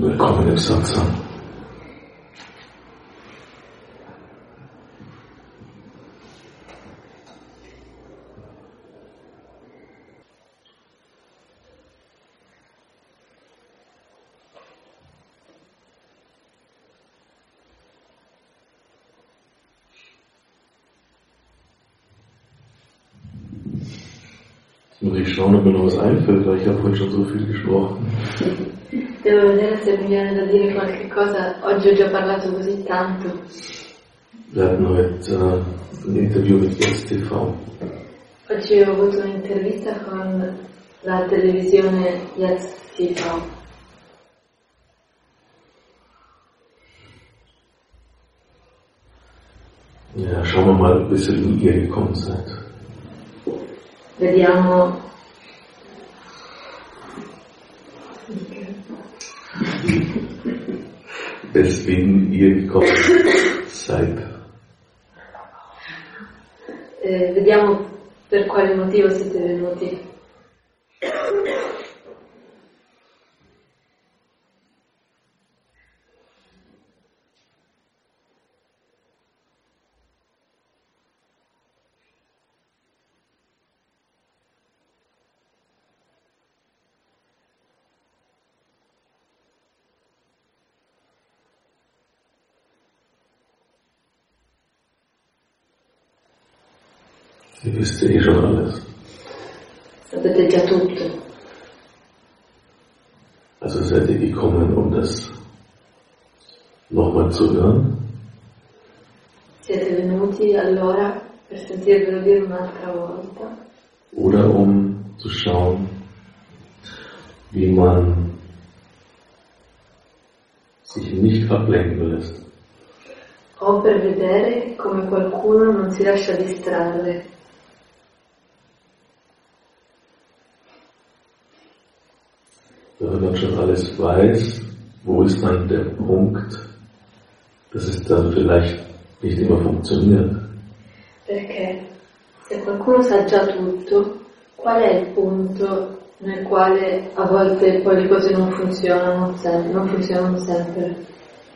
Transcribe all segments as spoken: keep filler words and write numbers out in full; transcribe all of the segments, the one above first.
Willkommen im Satsang. Muss ich schauen, ob mir noch was einfällt, weil ich habe heute schon so viel gesprochen. Devo vedere se mi viene da dire qualche cosa. Oggi ho già parlato così tanto. Wir hatten heute äh, ein Interview mit Jetzt T V. Oggi ho avuto un'intervista con la televisione Jetzt T V. Ja, schauen wir mal, bis ihr in ihr gekommen seid. Vediamo Weswegen ihr gekommen seid. eh, vediamo per quale motivo siete venuti. Ihr wisst eh schon alles. Sapete già tutto. Also seid ihr gekommen, um das nochmal zu hören? Siete venuti allora per sentirvelo dire un'altra volta? Oder um zu schauen, wie man sich nicht ablenken lässt? O per vedere come qualcuno non si lascia distrarre? Wenn man schon alles weiß, wo ist dann der Punkt, dass es dann vielleicht nicht immer funktioniert? Perché se qualcuno sa già tutto, qual è il punto nel quale a volte poi le cose non funzionano sempre, non funzionano sempre?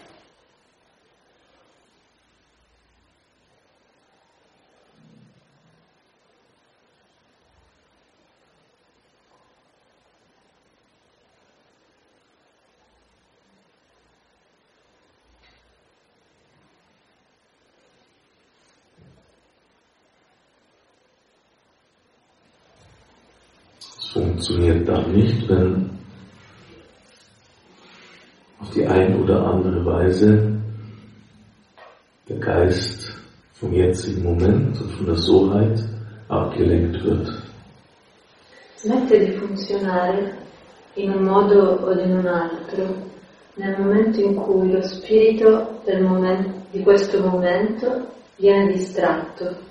Funktioniert dann nicht, wenn auf die eine oder andere Weise der Geist vom jetzigen Moment und von der Soheit abgelenkt wird. Smette di funzionare in un modo o in un altro nel momento in cui lo spirito del momento, di questo momento viene distratto.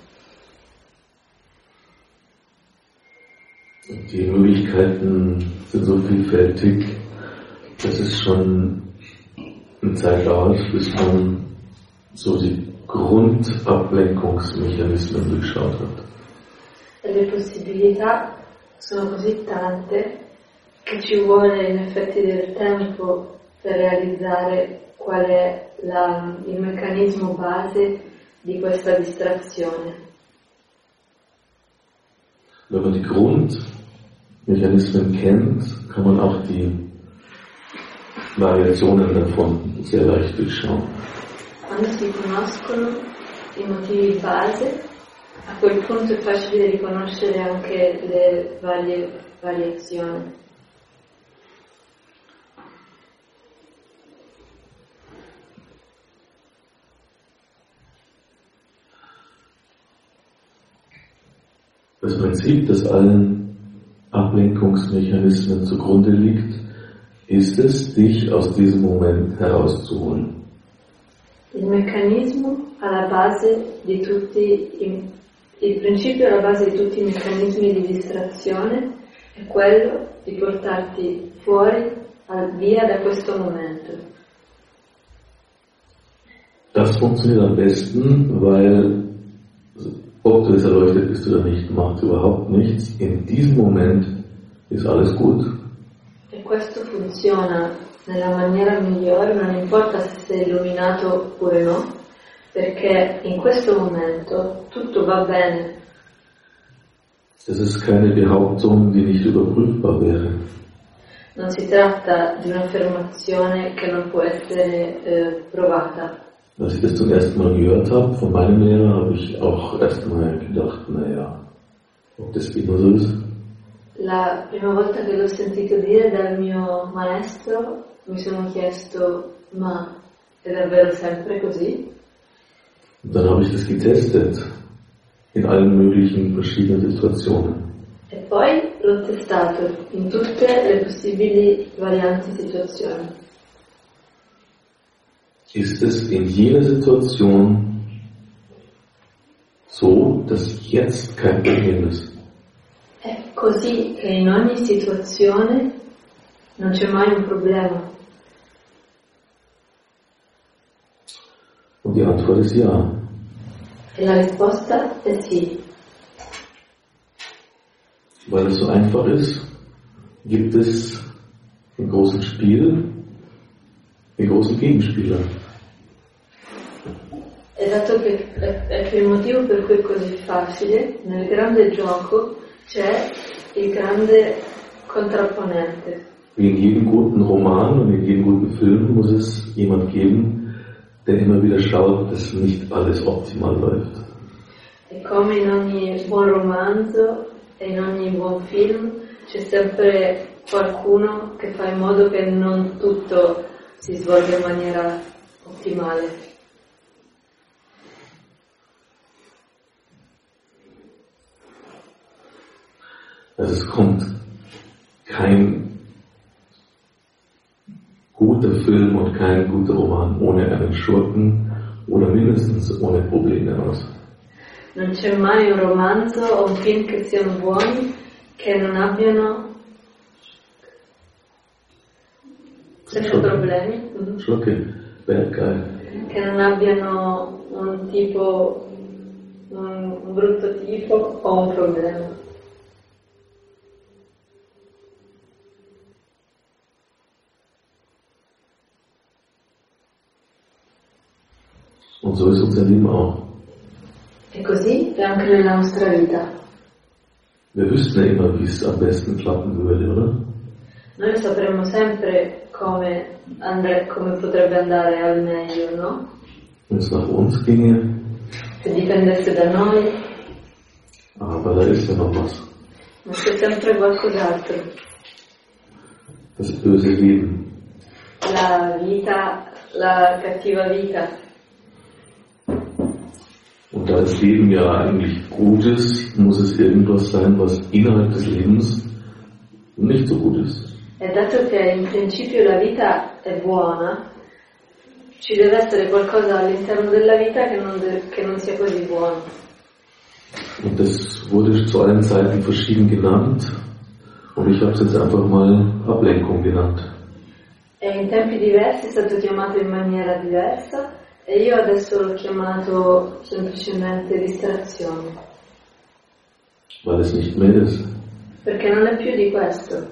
Die Möglichkeiten sind so vielfältig, dass es schon eine Zeit dauert, bis man so die Grundablenkungsmechanismen durchschaut hat. Le possibilità sono così tante che ci vuole in effetti del tempo per realizzare qual è la, il meccanismo base di questa distrazione. Wenn man die Grundmechanismen kennt, kann man auch die Variationen davon sehr leicht durchschauen. Quando si conoscono i motivi base, a quel punto è facile riconoscere anche le varie variazioni. Das Prinzip, das allen Ablenkungsmechanismen zugrunde liegt, ist es, dich aus diesem Moment herauszuholen. Il meccanismo alla base di tutti i, il principio alla base di tutti i meccanismi di distrazione è quello di portarti fuori, al, via da questo momento. Das funktioniert am besten, weil ob du es erleuchtet bist oder nicht, macht überhaupt nichts. In diesem Moment ist alles gut. E questo funziona nella maniera migliore, non importa se sei illuminato oppure no, perché in questo momento tutto va bene. Es ist keine Behauptung, die nicht überprüfbar wäre. Non si tratta di un'affermazione che non può essere eh, provata. Als ich das zum ersten Mal gehört habe von meinem Lehrer, habe ich auch erstmal gedacht, naja, ob das immer so ist. La prima volta che l'ho sentito dire dal mio maestro mi sono chiesto, ma è davvero sempre così? Und dann habe ich das getestet in allen möglichen verschiedenen Situationen. E poi l'ho testato in tutte le possibili varianti situazioni. Ist es in jeder Situation so, dass jetzt kein Problem ist? È così che in ogni situazione non c'è mai un problema. Und die Antwort ist ja. E la risposta è sì. Weil es so einfach ist, gibt es im großen Spiel den großen Gegenspieler. E dato che è, è il motivo per cui è così facile, nel grande gioco c'è il grande contrapponente. Wie in jedem guten Roman und in jedem guten Film muss es jemand geben, der immer wieder schaut, dass nicht alles optimal läuft. E come in ogni buon romanzo e in ogni buon film c'è sempre qualcuno che fa in modo che non tutto si svolga in maniera ottimale. Also es kommt kein guter Film und kein guter Roman ohne einen Schurken oder mindestens ohne Probleme raus. Non c'è mai un romanzo o un film che siano buoni che non abbiano senza problemi, Schurke, bad guy. che non abbiano un tipo, un, un brutto tipo o un problema. Und so ist unser Leben auch. E così è anche nella nostra vita. Wir wüssten ja immer, wie es am besten klappen würde, oder? Noi sapremmo sempre come, andre, come potrebbe andare al meglio, no? Wenn es nach uns ginge, Se dipendesse da noi, aber da ist ja noch was. ma c'è sempre qualcos'altro. Das böse Leben. La vita, la cattiva vita. Und da das Leben ja eigentlich gut ist, muss es irgendwas sein, was innerhalb des Lebens nicht so gut ist. E dato che in principio la vita è buona, ci deve essere qualcosa all'interno della vita che non, de- che non sia così buono. Und das wurde zu allen Zeiten verschieden genannt. Und ich habe es jetzt einfach mal Ablenkung genannt. E in tempi diversi è stato chiamato in maniera diversa e io adesso l'ho chiamato semplicemente distrazione. Weil es nicht mehr ist. Perché non è più di questo.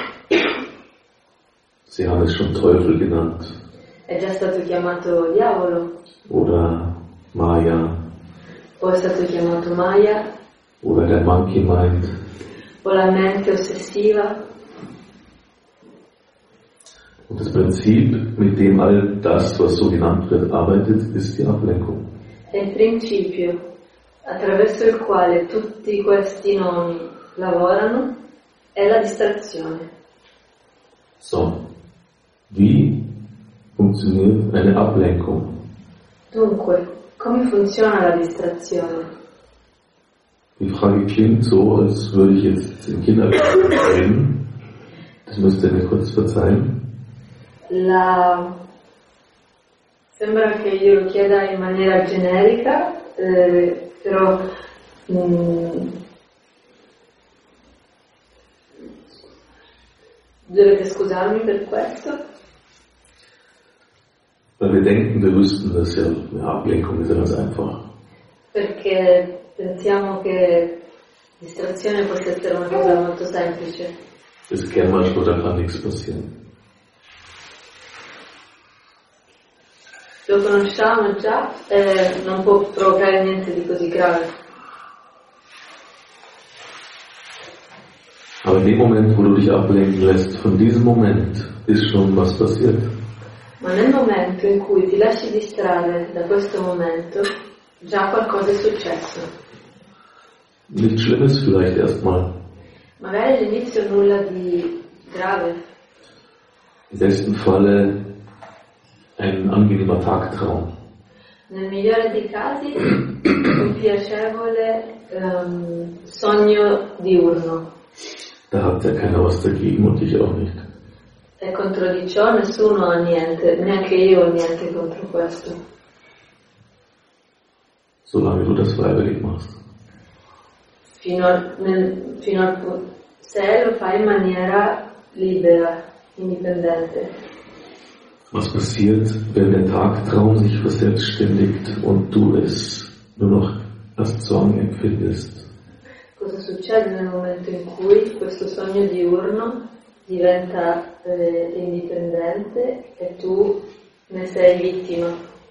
Sie haben es schon Teufel genannt. È già stato chiamato diavolo, Oder Maya. o è stato chiamato Maya, Oder der Monkey Mind. o la mente ossessiva. Und das Prinzip, mit dem all das, was so genannt wird, arbeitet, ist die Ablenkung. È il principio attraverso il quale tutti questi nomi lavorano, è la distrazione. So, wie funktioniert eine Ablenkung? Dunque, come funziona la distrazione? Die Frage klingt so, als würde ich jetzt im Kindergarten reden. Das müsst ihr mir kurz verzeihen. La... Sembra che io lo chieda in maniera generica, eh, però mm, dovete scusarmi per questo. Weil wir denken, wir wüssten das ja. Eine Ablenkung ist ja ganz einfach. Perché pensiamo che distrazione possa essere una cosa molto semplice. Das kennen wir schon, da kann nichts passieren. lo conosciamo già e non può provocare niente di così grave. Aber in dem Moment, wo du dich ablenken lässt, von diesem Moment ist schon was passiert. Ma nel momento in cui ti lasci distrarre da questo momento, già qualcosa è successo. Nichts Schlimmes vielleicht erstmal. Magari all'inizio nulla di grave. Im besten Falle ein angenehmer Tagtraum. Nel migliore dei casi, un piacevole um, sogno diurno. Da hat ja keiner was dagegen und ich auch nicht. E contro di ciò nessuno ha niente, neanche io ho niente contro questo. Solange du das freiwillig machst. Fino al, nel, fino al, se lo fai in maniera libera, indipendente. Was passiert, wenn der Tagtraum sich verselbstständigt und du es nur noch als Zwang empfindest? Cosa succede nel momento in cui questo sogno diurno diventa eh, indipendente e tu ne sei vittima?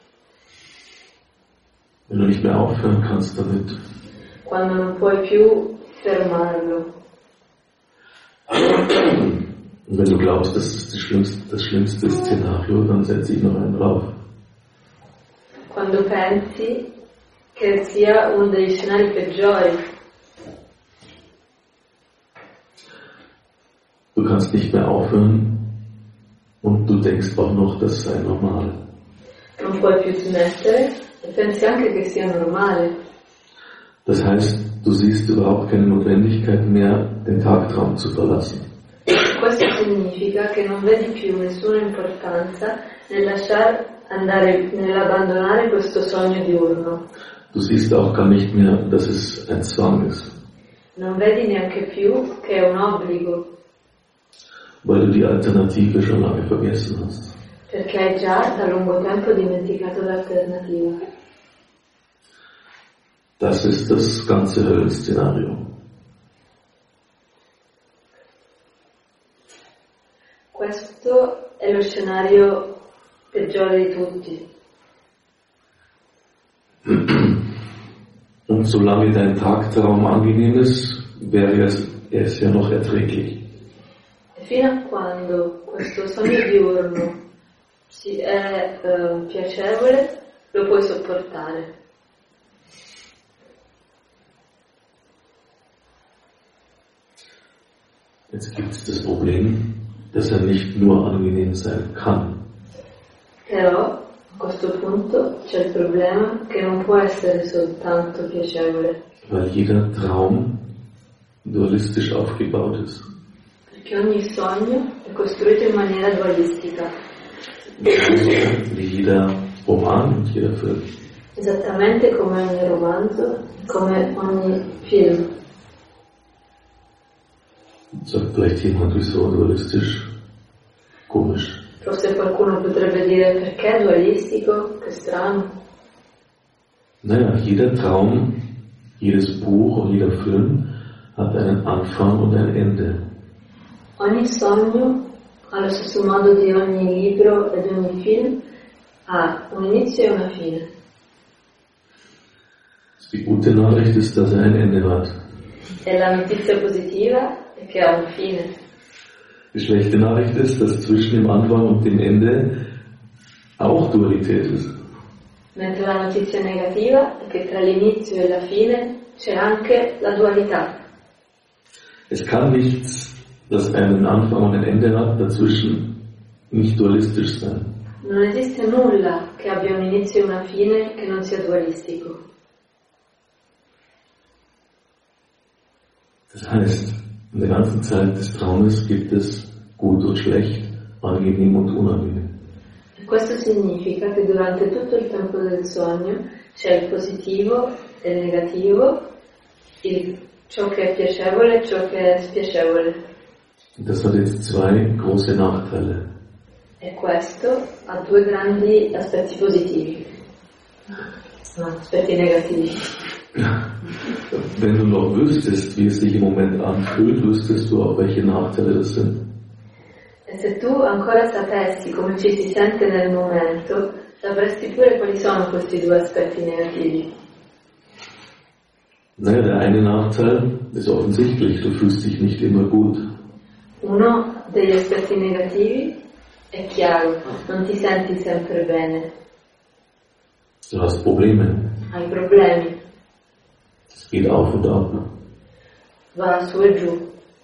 Wenn du nicht mehr aufhören kannst damit. Quando non puoi più fermarlo. Und wenn du glaubst, das ist das schlimmste, das schlimmste Szenario, dann setze ich noch einen drauf. Quando pensi che sia uno degli scenari peggiori. Du kannst nicht mehr aufhören und du denkst auch noch, das sei normal. Non puoi più smettere e pensi anche che sia normale. Das heißt, du siehst überhaupt keine Notwendigkeit mehr, den Tagtraum zu verlassen. Questo significa che non vedi più nessuna importanza nel lasciare andare, nell'abbandonare questo sogno diurno. Du siehst auch gar nicht mehr, dass es ein Zwang ist. Non vedi neanche più che è un obbligo. Weil du die Alternative schon lange vergessen hast. Perché hai già da lungo tempo dimenticato l'alternativa. Das ist das ganze Höllenszenario. Questo è lo scenario peggiore di tutti. Und solange dein Tagtraum angenehm ist, wäre es, es ja noch erträglich. E fino a quando questo sogno diurno si è eh, piacevole, lo puoi sopportare. Jetzt gibt es das Problem, dass er nicht nur angenehm sein kann. Però a questo punto c'è il problema che non può essere soltanto piacevole. Weil jeder Traum dualistisch aufgebaut ist. Perché ogni sogno è costruito in maniera dualistica. Wie jeder Roman und jeder Film. Esattamente come ogni romanzo, come ogni film. Sagt vielleicht jemand, wieso dualistisch? Komisch. Forse qualcuno potrebbe dire perché è dualistico? Che strano. Naja, jeder Traum, jedes Buch und jeder Film hat einen Anfang und ein Ende. Ogni sogno, allo stesso modo di ogni libro e di ogni film, ha un inizio e una fine. Die gute Nachricht ist, dass er ein Ende hat. E la notizia positiva è che ha una fine. Die schlechte Nachricht ist, dass zwischen dem Anfang und dem Ende auch Dualität ist. Mentre la notizia negativa è che tra l'inizio e la fine c'è anche la dualità. Es kann nichts, das einen Anfang und ein Ende hat, dazwischen nicht dualistisch sein. Non esiste nulla che abbia un inizio e una fine che non sia dualistico. Das heißt, in der ganzen Zeit des Traumes gibt es gut und schlecht, angenehm und unangenehm. E questo significa che durante tutto il tempo del sogno c'è il positivo e il negativo, il, ciò che è piacevole e ciò che è spiacevole. Das hat jetzt zwei große Nachteile. E questo ha due grandi aspetti positivi, no, aspetti negativi. Wenn du noch wüsstest, wie es sich im Moment anfühlt, wüsstest du auch, welche Nachteile das sind. E se tu ancora sapessi come ci si sente nel momento, Sapresti pure quali sono questi due aspetti negativi? Naja, der eine Nachteil ist offensichtlich, du fühlst dich nicht immer gut. Uno degli aspetti negativi è chiaro, non ti senti sempre bene. Du hast Probleme. Hai problemi. Es geht auf und ab. Va su e giù.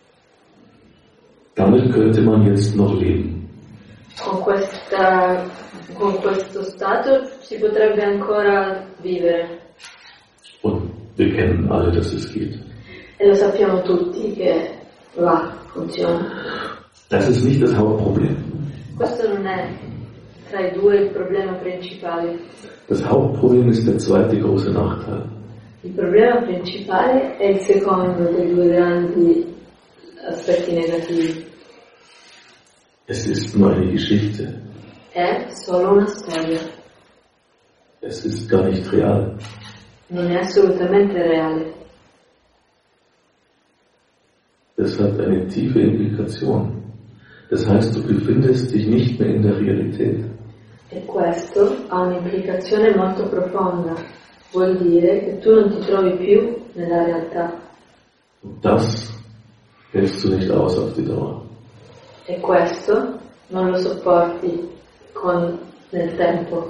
Damit könnte man jetzt noch leben. Con, questa, con questo stato si potrebbe ancora vivere. Und wir kennen alle, dass es geht. E lo sappiamo tutti che va, funziona. Das ist nicht das Hauptproblem. Questo non è tra i due il problema principale. Das Hauptproblem ist der zweite große Nachteil. Il problema principale è il secondo dei due grandi aspetti negativi. Es ist nur eine Geschichte. È solo una storia. Es ist gar nicht real. Non è assolutamente reale. Das hat eine tiefe Implikation. Das heißt, du befindest dich nicht mehr in der Realität. E questo ha un'implicazione molto profonda. Vuol dire che tu non ti trovi più nella realtà. Und das hältst du nicht aus auf die Dauer. E questo non lo sopporti con, nel tempo.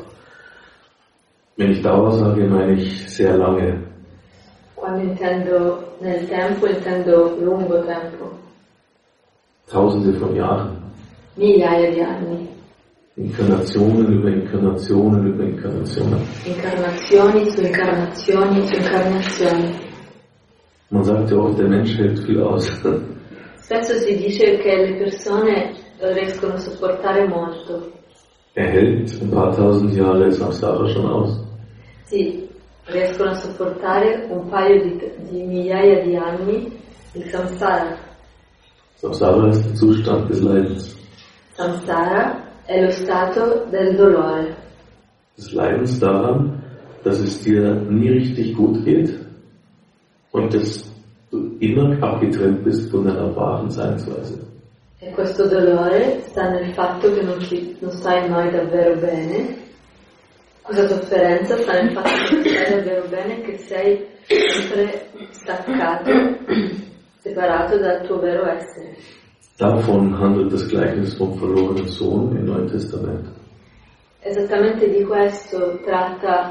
Wenn ich Dauer sage, meine ich sehr lange. Quando intendo nel tempo, intendo lungo tempo. Tausende von Jahren. Migliaia di anni. Inkarnationen über Inkarnationen über Inkarnationen. Incarnazioni su incarnazioni su incarnazioni. Man sagt ja oft, der Mensch hält viel aus. Spesso si dice che le persone riescono a sopportare molto. Er hält ein paar tausend Jahre Samsara schon aus. Sì, riescono a sopportare un paio di, di migliaia di anni il samsara. Samsara ist der Zustand des Leidens. Samsara è lo stato del dolore. Des Leidens daran, dass es dir nie richtig gut geht und dass du immer abgetrennt bist von deiner wahren Seinsweise. E questo dolore sta nel fatto che non, ti, non stai mai davvero bene. Questa sofferenza sta nel fatto che non stai davvero bene, che sei sempre staccato, separato dal tuo vero essere. Davon handelt das Gleichnis vom verlorenen Sohn im Neuen Testament. Esattamente di questo tratta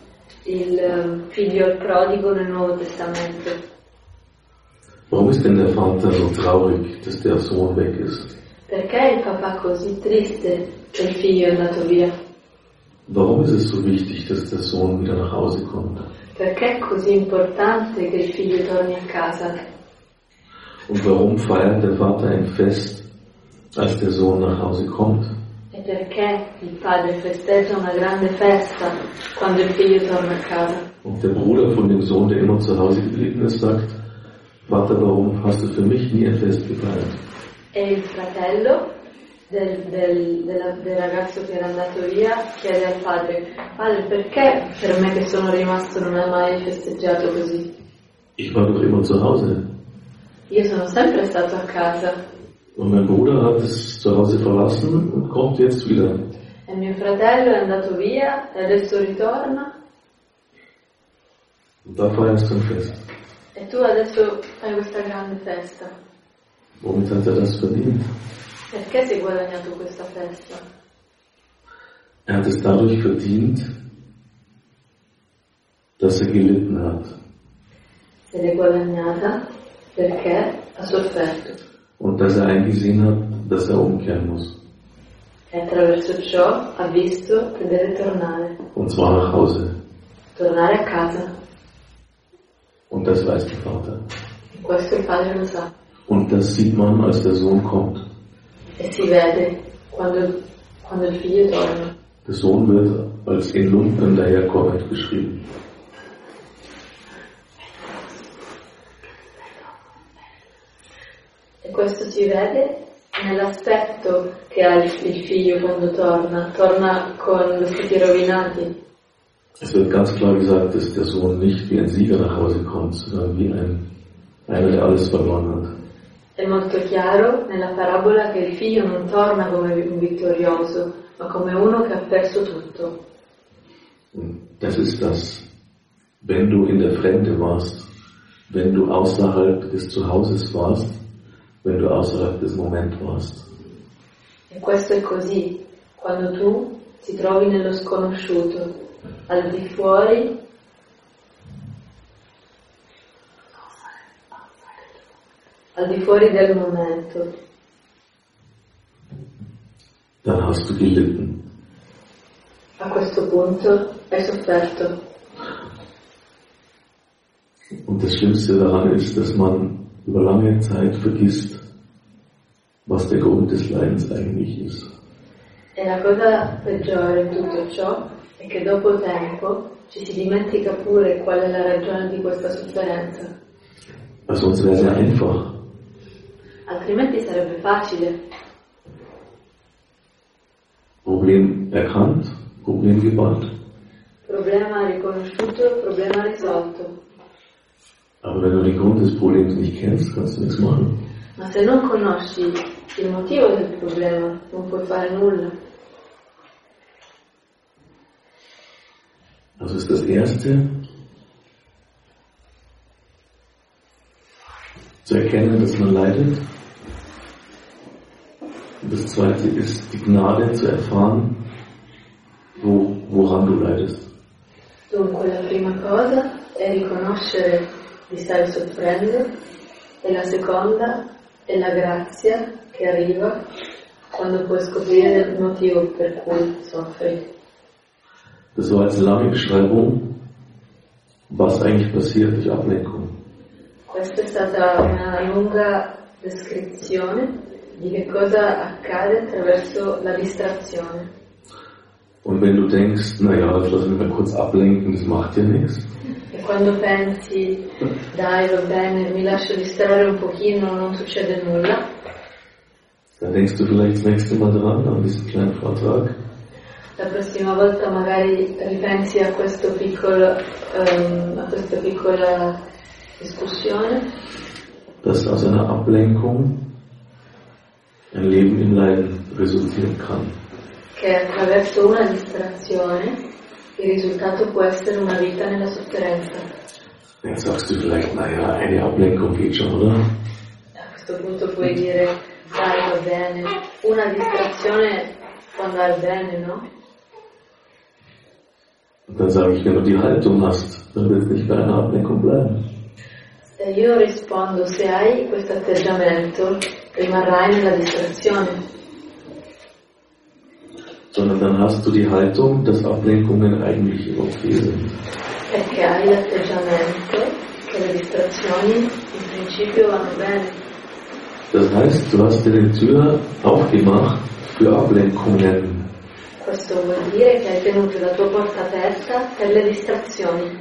il figlio prodigo nel Nuovo Testamento. Warum ist denn der Vater so traurig, dass der Sohn weg ist? Perché il papà così triste che il figlio è andato via? Warum ist es so wichtig, dass der Sohn wieder nach Hause kommt? Perché è così importante che il figlio torni a casa? Und warum feiert der Vater ein Fest, als der Sohn nach Hause kommt? E perché il padre festeggia una grande festa quando il figlio torna a casa? Und der Bruder von dem Sohn, der immer zu Hause geblieben ist, sagt, Vater, warum hast du für mich nie ein Fest gefeiert? E il fratello del, del, della, del ragazzo che era andato via chiede al padre, padre, perché per me che sono rimasto non hai mai festeggiato così? Ich war doch immer zu Hause. Io sono sempre stato a casa. Und mein Bruder hat das Zuhause verlassen und kommt jetzt wieder. E mio fratello è andato via e adesso ritorna. Und da feierst du ein Fest. E tu adesso fai questa grande festa. Womit hat er das verdient? Perché si è guadagnato questa festa? Er hat es dadurch verdient, dass er gelitten hat. Se l'è guadagnata perché ha sofferto. Und dass er eingesehen hat, dass er umkehren muss. E attraverso ciò ha visto che deve tornare. Und zwar nach Hause. Tornare a casa. Und das weiß der Vater. E questo il padre lo sa. Und das sieht man, als der Sohn kommt. E si vede quando, quando il figlio torna. Der Sohn wird als in Lumpen daherkommend beschrieben. E questo si vede nell'aspetto che ha il, il figlio quando torna. Torna con vestiti rovinati. Es wird ganz klar gesagt, dass der Sohn nicht wie ein Sieger nach Hause kommt, sondern wie ein, einer, der alles verloren hat. È molto chiaro nella parabola che il figlio non torna come un vittorioso, ma come uno che ha perso tutto. Und das ist das, wenn du in der Fremde warst, wenn du außerhalb des Zuhauses warst, wenn du außerhalb des Moments warst. E questo è così, quando tu ti trovi nello sconosciuto, al di fuori al di fuori del momento. Dann hast du gelitten. A questo punto hai sofferto. Und das Schlimmste daran ist, dass man über lange Zeit vergisst, was der Grund des Leidens eigentlich ist. E la cosa peggiore in tutto ciò è che dopo tempo ci si dimentica pure qual è la ragione di questa sofferenza. Also sonst wäre es ja einfach. Altrimenti sarebbe facile. Problem erkannt, Problem gebannt. Problema riconosciuto, problema risolto. Aber wenn du den Grund des Problems nicht kennst, kannst du nichts machen. Ma se non conosci il motivo del problema, non puoi fare nulla. Also ist das Erste, zu erkennen, dass man leidet. Und das Zweite ist, die Gnade zu erfahren, wo, woran du leidest. Dunque la prima cosa è riconoscere di stare soffrendo e la seconda è la grazia che arriva quando puoi scoprire il motivo per cui soffri. Das war jetzt eine lange Beschreibung, was eigentlich passiert durch Ablenkung. Questa è stata una lunga descrizione di che cosa accade attraverso la distrazione. Und wenn du denkst, naja, ich lasse mich mal kurz ablenken, das macht ja nichts. E quando pensi, dai va bene, mi lascio distrarre un pochino, non succede nulla, Dann denkst du vielleicht das nächste Mal dran, an diesen kleinen Vortrag. la prossima volta magari ripensi a questo piccolo, um, a questa piccola discussione, Dass aus einer Ablenkung ein Leben im Leiden resultieren kann. che attraverso una distrazione il risultato può essere una vita nella sofferenza. Jetzt sagst du vielleicht, naja, eine Ablenkung geht schon, oder? A questo punto puoi dire, dai va bene, una distrazione può andare bene, no? Und dann sage ich, wenn du die Haltung hast, dann wird es nicht bei einer Ablenkung bleiben. E io rispondo, se hai questo atteggiamento, rimarrai nella distrazione. Sondern dann hast du die Haltung, dass Ablenkungen eigentlich okay sind. Perché hai l'atteggiamento che le distrazioni in principio vanno bene. Das heißt, du hast dir die Tür aufgemacht für Ablenkungen. Questo vuol dire che hai tenuto la tua porta aperta per le distrazioni.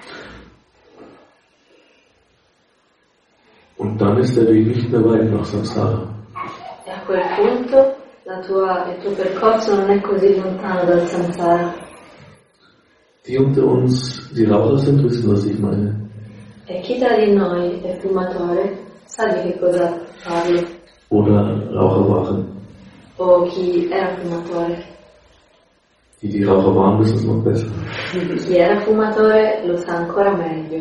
Und dann ist der Weg nicht mehr weit nach Samsara. E a quel punto la tua, il tuo percorso non è così lontano dal samsara. Die unter uns, die Raucher sind, wissen, was ich meine. E chi tra di noi è fumatore sa di che cosa parlo. Oder Raucher waren. O chi era fumatore. Die, die Raucher waren, wissen es noch besser. Chi era fumatore lo sa ancora meglio.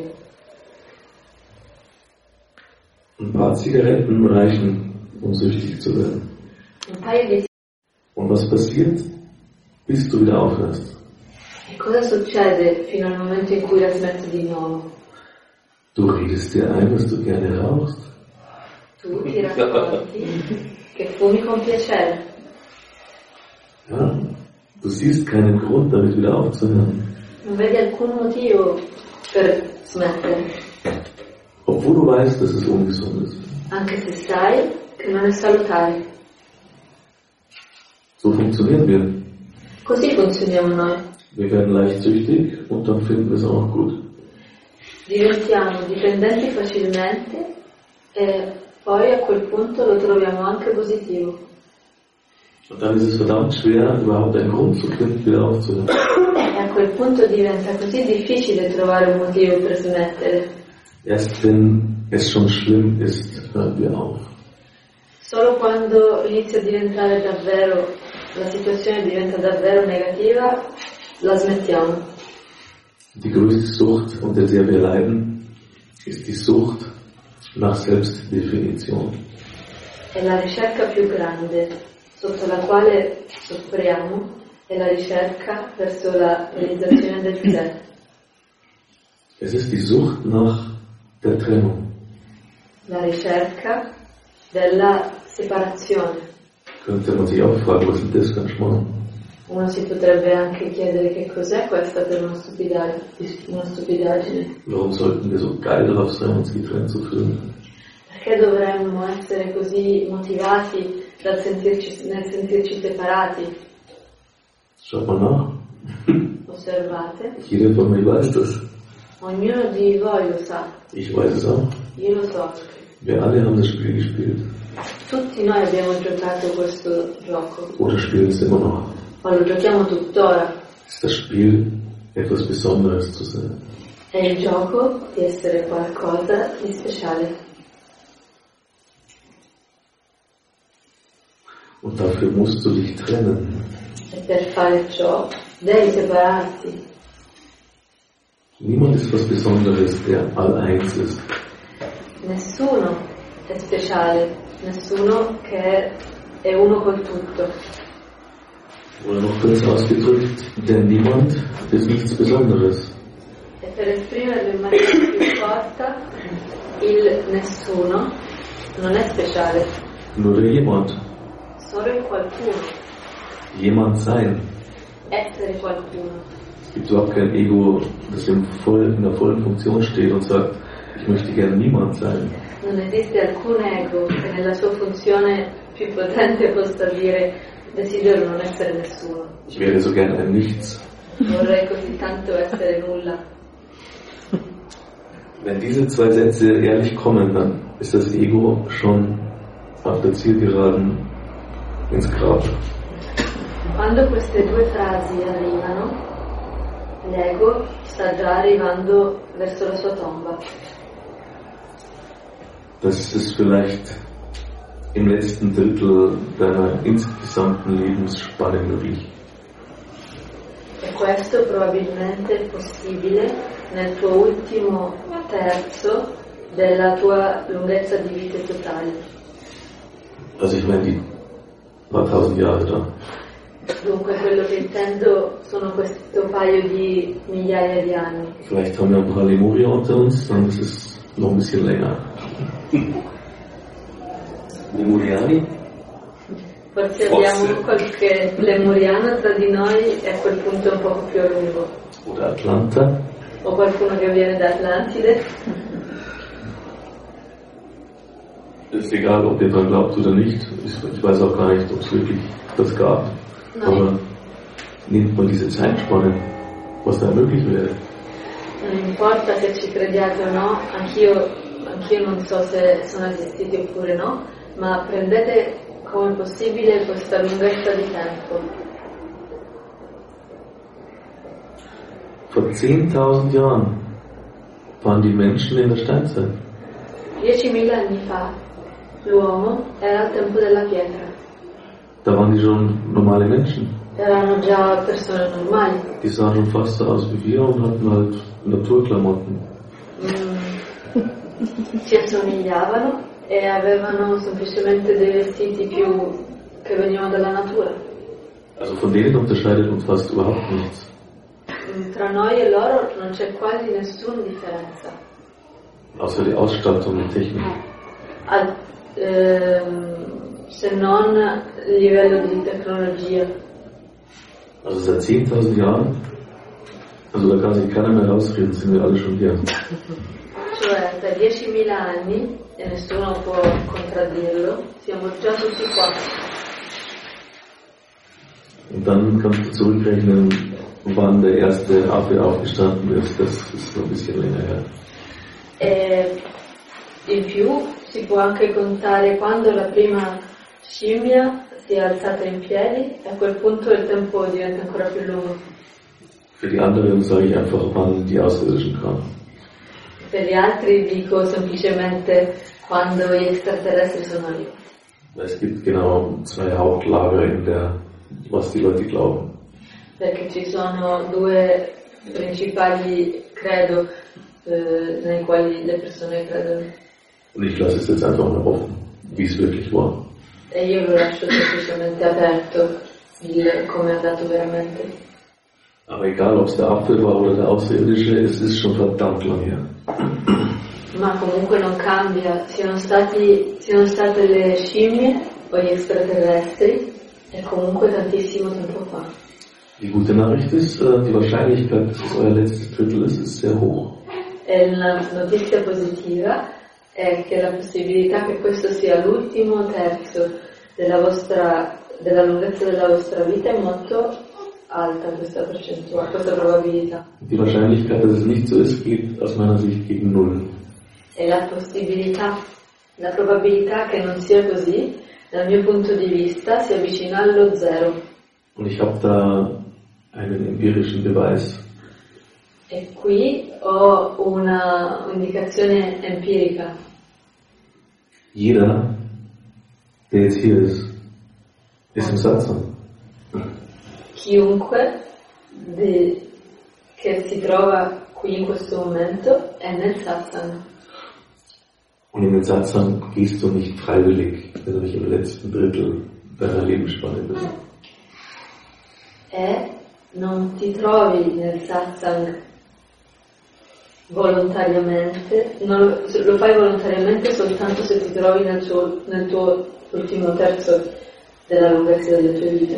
Ein paar Zigaretten reichen, um süchtig zu werden. Un paio di... Und was passiert, bis du wieder aufhörst? E cosa succede fino al momento in cui la smetti di nuovo? Du redest dir ein, dass du gerne rauchst. Tu ti racconti che fumi con piacere. Ja, du siehst keinen Grund, damit wieder aufzuhören. Non vedi alcun motivo per smettere. Obwohl du weißt, dass es ungesund ist. Anche se sai che non è salutare. So funktionieren wir. Così funzioniamo noi. Wir werden leicht süchtig und dann finden wir es auch gut. Diventiamo dipendenti facilmente e poi a quel punto lo troviamo anche positivo. Und dann ist es verdammt schwer, überhaupt einen Grund zu finden, wieder aufzuhören. E a quel punto diventa così difficile trovare un motivo per smettere. Erst wenn es schon schlimm ist, hören wir auf. Solo quando inizia a diventare davvero la situazione diventa davvero negativa, la smettiamo. Die größte Sucht, unter der wir leiden, ist die Sucht nach Selbstdefinition. E la ricerca più grande sotto la quale soffriamo è la ricerca verso la realizzazione del sé. Es ist die Sucht nach der Trennung. La ricerca della separazione. Könnte man sich auch fragen, was ist das für ein Schmarrn? Uno si potrebbe anche chiedere che cos'è questa per una stupidaggine. Una stupidaggine. Warum sollten wir so geil drauf sein, uns getrennt zu fühlen? Perché dovremmo essere così motivati dal sentirci, nel sentirci separati? Schaut mal nach. Osservate. Jeder von mir weiß das. Ognuno di voi lo sa. Ich weiß es auch. Io lo so. Wir alle haben das Spiel gespielt. Tutti noi abbiamo giocato questo gioco. Oder spielen es immer noch. Ma lo giochiamo tuttora. Ist das Spiel, etwas Besonderes zu sein. È il gioco di essere qualcosa di speciale. Und dafür musst du dich trennen. E per fare ciò devi separarti. Niemand ist was Besonderes, der all-eins ist. Nessuno è speciale, nessuno che è uno col tutto. Oder noch kurz ausgedrückt, denn niemand ist nichts Besonderes. E per esprimerlo in maniera più corta, il nessuno non è speciale. Nur der jemand. Solo il qualcuno. Jemand sein. Essere qualcuno. Es gibt überhaupt kein Ego, das in, voll, in der vollen Funktion steht und sagt, ich möchte gerne niemand sein. Non esiste alcun ego che nella sua funzione più potente possa dire desidero non essere nessuno. Ich wäre so gerne ein Nichts. Vorrei così tanto essere nulla. Wenn diese zwei Sätze ehrlich kommen, dann ist das Ego schon auf der Zielgeraden ins Grab. Quando queste due frasi arrivano, l'ego sta già arrivando verso la sua tomba. Das ist vielleicht im letzten Drittel deiner insgesamten Lebensspanne möglich. E questo probabilmente è possibile nel tuo ultimo terzo della tua lunghezza di vita totale. Also ich meine die paar tausend Jahre da. Dunque quello che intendo sono questo paio di migliaia di anni. Vielleicht haben wir ein paar Lemurier unter uns, dann ist es noch ein bisschen länger. Lemuriani? Forse abbiamo qualche lemuriano tra di noi e a quel punto è un po' più a lungo. Oder Atlanta? O qualcuno che viene da Atlantide. Ist egal, ob ihr dran glaubt oder nicht. Ich weiß auch gar nicht, ob es wirklich das gab. No. Aber nimmt man diese Zeitspanne, was da möglich wäre. Non importa se ci crediate o no, anch'io, anch'io non so se sono esistiti oppure no, ma prendete come possibile questa lunghezza di tempo. Vor zehntausend Jahren waren die Menschen in der Steinzeit. diecimila anni fa l'uomo era al tempo della pietra. Da waren die schon normale Menschen. Erano già persone normali. Die sahen schon fast so aus wie wir und hatten halt Naturklamotten. Mm, si assomigliavano e avevano semplicemente dei vestiti più che venivano dalla natura. Also von denen unterscheidet uns fast überhaupt nichts. Mm, tra noi e loro non c'è quasi nessuna differenza. Außer die Ausstattung und Technik. Al, ehm, se non il livello di tecnologia. Also seit zehntausend Jahren, also da kann sich keiner mehr rausreden, sind wir alle schon hier. Cioè da diecimila anni, e nessuno può contraddirlo, siamo già tutti qua. Und dann kannst du zurückrechnen, wann der erste Affe aufgestanden ist. Das ist noch ein bisschen länger her. E in più si può anche contare quando la prima scimmia si è alzata in piedi e a quel punto il tempo diventa ancora più lungo. Für die anderen sage ich einfach, wann die Außerirdischen kamen. Per gli altri dico semplicemente quando gli extraterrestri sono arrivati. Es gibt genau zwei Hauptlager in der was die Leute glauben. Perché ci sono due principali credo eh, nei quali le persone credono. Und ich lasse es jetzt einfach mal offen, wie es wirklich war. E io lo lascio semplicemente aperto, il come è andato veramente. Aber egal, ob es der Apfel war oder der Außerirdische, es ist schon verdammt lang her. Ma comunque non cambia, siano, stati, siano state le scimmie o gli extraterrestri, è comunque tantissimo tempo fa. Die gute Nachricht ist, die Wahrscheinlichkeit, dass es euer letztes Drittel ist, ist sehr hoch. E la notizia positiva è che la possibilità che questo sia l'ultimo terzo della vostra, della lunghezza della vostra vita è molto alta, questa percentuale, questa probabilità. Die Wahrscheinlichkeit, dass es nicht so ist, geht aus meiner Sicht gegen null. E la possibilità, la probabilità che non sia così, dal mio punto di vista, si avvicina allo zero. Und ich habe da einen empirischen Beweis. E qui ho una indicazione empirica. Jeder, der jetzt hier ist, ist im Satsang. Chiunque di, che si trova qui in questo momento è nel satsang. Und in den Satsang gehst du nicht freiwillig, wenn du nicht im letzten Drittel deiner Lebensspanne bist. E non ti trovi nel satsang volontariamente, non, lo fai volontariamente soltanto se ti trovi nel tuo, nel tuo ultimo terzo della lunghezza delle tue vite.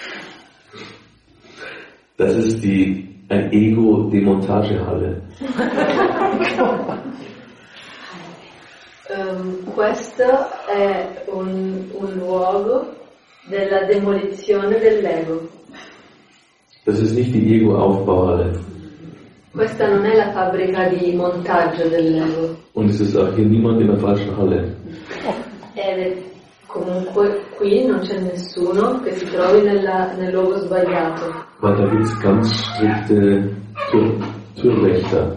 Das ist die ein Ego-Demontagehalle. um, questo è un, un luogo della demolizione dell'ego. Das ist nicht die Ego-Aufbauhalle. Questa non è la fabbrica di montaggio dell'ego. Und es ist auch hier niemand in der falschen Halle. Ed comunque qui non c'è nessuno che si trovi nella, nel luogo sbagliato. Weil da gibt es ganz strikte Tür, Türwächter.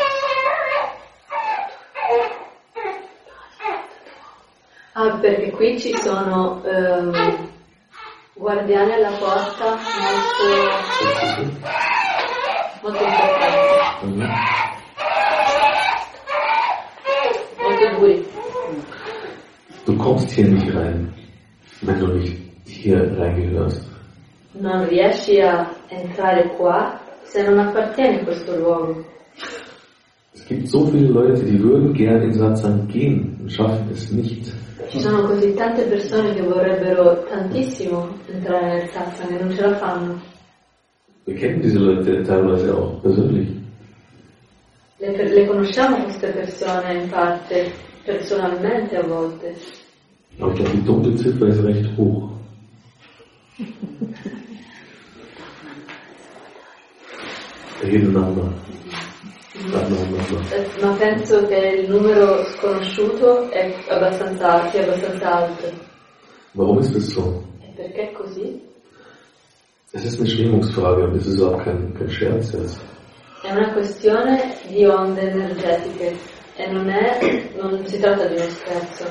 Ah, perché qui ci sono um, guardiani alla porta molto, molto importanti, Mhm. molto duri. Du kommst hier nicht rein, wenn du nicht hier reingehörst. Non riesci a entrare qua se non appartieni a questo luogo. Es gibt so viele Leute, die würden gern in Satsang gehen und schaffen es nicht. Ci sono così tante persone che vorrebbero tantissimo entrare nel satsang e non ce la fanno. Wir kennen diese Leute teilweise auch persönlich. Le, per, le conosciamo queste persone in parte, personalmente a volte. Aber ich glaube, die Dunkelziffer ist recht hoch. Hidden number. Eh, Ma penso che il numero sconosciuto è abbastanza, sia abbastanza alto. Warum ist das so? E perché è così? Es ist eine Schwingungsfrage und es ist auch kein, kein Scherz jetzt. È una questione di onde energetiche e non è, non si tratta di uno scherzo.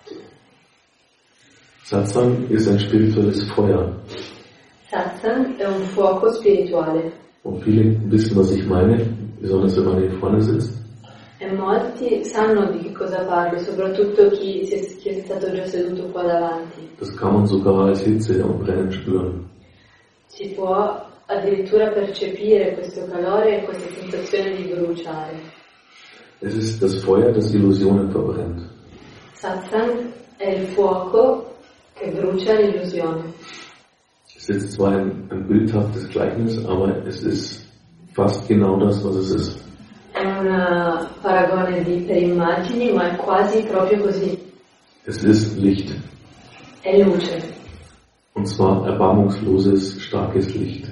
Satsang ist ein spirituelles Feuer. Satsang è un fuoco spirituale. Und viele wissen, was ich meine, besonders wenn man hier vorne sitzt. E molti sanno di che cosa parlo, soprattutto chi, si è, chi è stato già seduto qua davanti. Das kann man sogar als Hitze und Brennen spüren. Si può addirittura percepire questo calore e questa sensazione di bruciare. Es ist das Feuer, das Illusionen verbrennt. Satsang è il fuoco che brucia l'illusione. Es ist zwar ein, ein bildhaftes Gleichnis, aber es ist fast genau das, was es ist. È un paragone di, per immagini, ma è quasi proprio così. Es ist Licht. È luce. Und zwar erbarmungsloses, starkes Licht.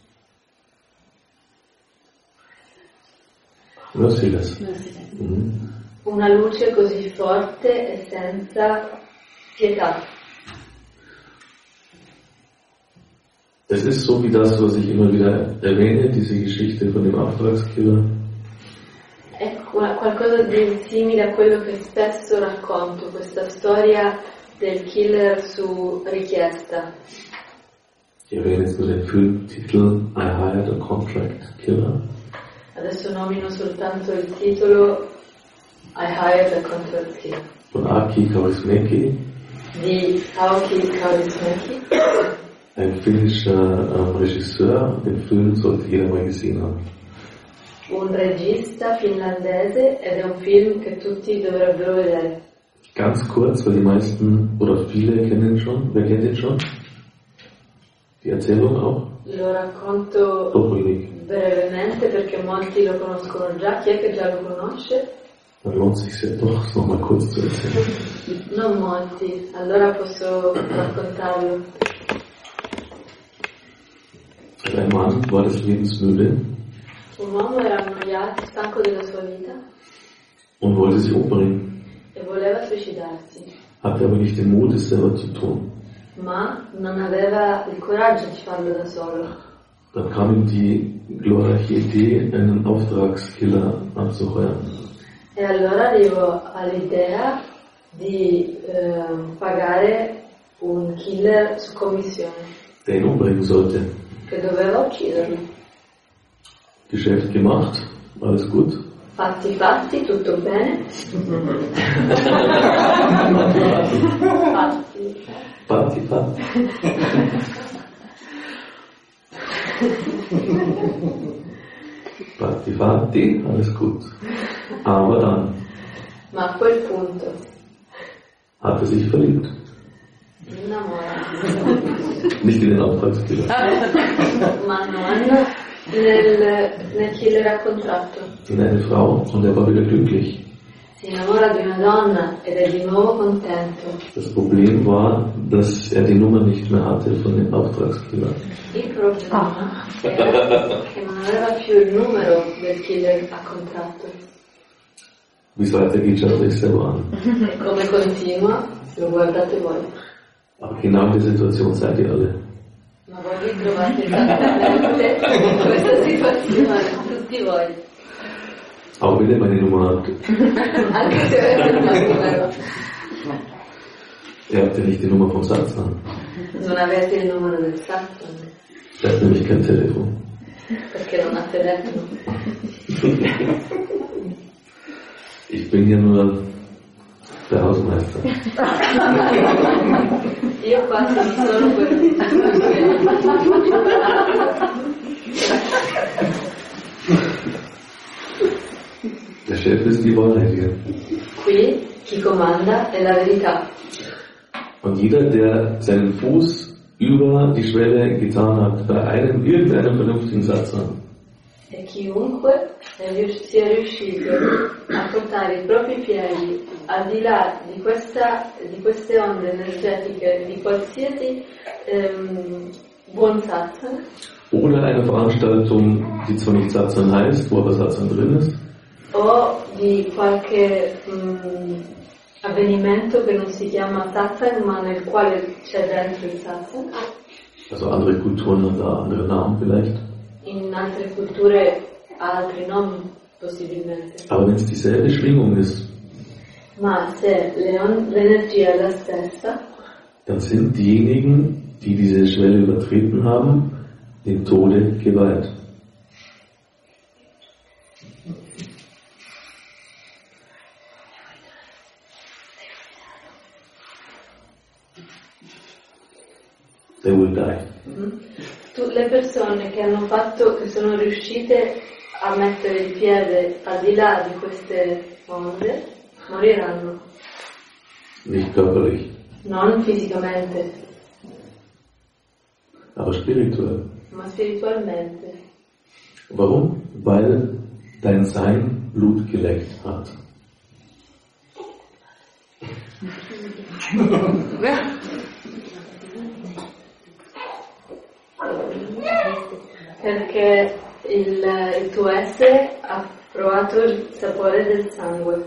Merciless. Mhm. Una luce così forte e senza pietà. Es ist so wie das, was ich immer wieder erwähne, diese Geschichte von dem Auftragskiller. È qualcosa di simile a quello che spesso racconto, questa storia del killer su richiesta. Ich erwähne jetzt nur den Filmtitel I Hired a Contract Killer. Adesso nomino soltanto il titolo I Hired a Contract Killer. Von Aki Kaurismäki. Di Aoki Kaurismäki. Ein finnischer ähm, Regisseur. Den Film sollte jeder mal gesehen haben. Un regista finlandese ed è un film che tutti dovrebbero vedere. Ganz kurz, weil die meisten oder viele kennen ihn schon. Wer kennt ihn schon? Die Erzählung auch? Lo racconto brevemente perché molti lo conoscono già. Chi è che già lo conosce? Dann lohnt es sich ja doch, es nochmal kurz zu erzählen. Non molti, allora posso raccontarlo. Ein Mann war des Lebens müde. Un uomo era annoiato, stanco della sua vita. Und wollte sich umbringen. E voleva suicidarsi. Hatte aber nicht den Mut, es selber zu tun. Ma non aveva il coraggio di farlo da solo. Dann kam ihm die glorreiche Idee, einen Auftragskiller anzuheuern. E allora arrivò all'idea di eh, pagare un killer su commissione. Der ihn umbringen sollte. Che doveva ucciderlo. Geschäft gemacht, alles gut. Fatti fatti, tutto bene. Fatti. Fatti fatti. Fatti fatti, alles gut. Aber dann Ma a quel punto hat er sich verliebt. innamorato. Nicht in den Auftragskiller. Ma non nel, nel killer a contratto. In eine Frau und er war wieder glücklich. Si innamora di una donna ed è di nuovo contento. Das Problem war, dass er die Nummer nicht mehr hatte von dem Auftragskiller. Il problema era che non aveva più il numero del killer a contratto. Wie es weitergeht, schaut euch selber an. E come continua, lo guardate voi. Aber genau in der Situation seid ihr alle. Ma voi vi trovate esattamente in questa situazione, tutti voi. Auch wenn ihr meine Nummer habt. Anche se avete il numero. Ihr habt ja nicht die Nummer vom Satzmann. Non avete il numero del Satzmann. Er hat nämlich kein Telefon. Perché non ha telefono. Ich bin ja nur der Hausmeister. Io qua sono solo quello. Der Chef ist die Wahrheit hier. Qui chi comanda è la verità. Und jeder, der seinen Fuß über die Schwelle getan hat, bei einem irgendeinem vernünftigen Satz an, E chiunque sia riuscito a portare i propri piedi al di là di, questa, di queste onde energetiche di qualsiasi ehm, buon satsang, oder eine Veranstaltung, die zwar nicht Satzang heißt, wo aber Satzang drin ist, o di qualche mh, avvenimento che non si chiama satsang ma nel quale c'è dentro il satsang. also andere Kulturen haben da andere Namen vielleicht, In altre culture ha altri nomi possibilmente. aber wenn es dieselbe Schwingung ist, Ma se le on- l'energia è la stessa, dann sind diejenigen, die diese Schwelle übertreten haben, dem Tode geweiht. They will die. tu, le persone che hanno fatto, che sono riuscite a mettere il piede al di là di queste onde, moriranno. Nicht körperlich, Non fisicamente, aber spirituell. ma spiritualmente. Warum? Weil dein Sein Blut geleckt hat. Perché il, il tuo essere ha provato il sapore del sangue.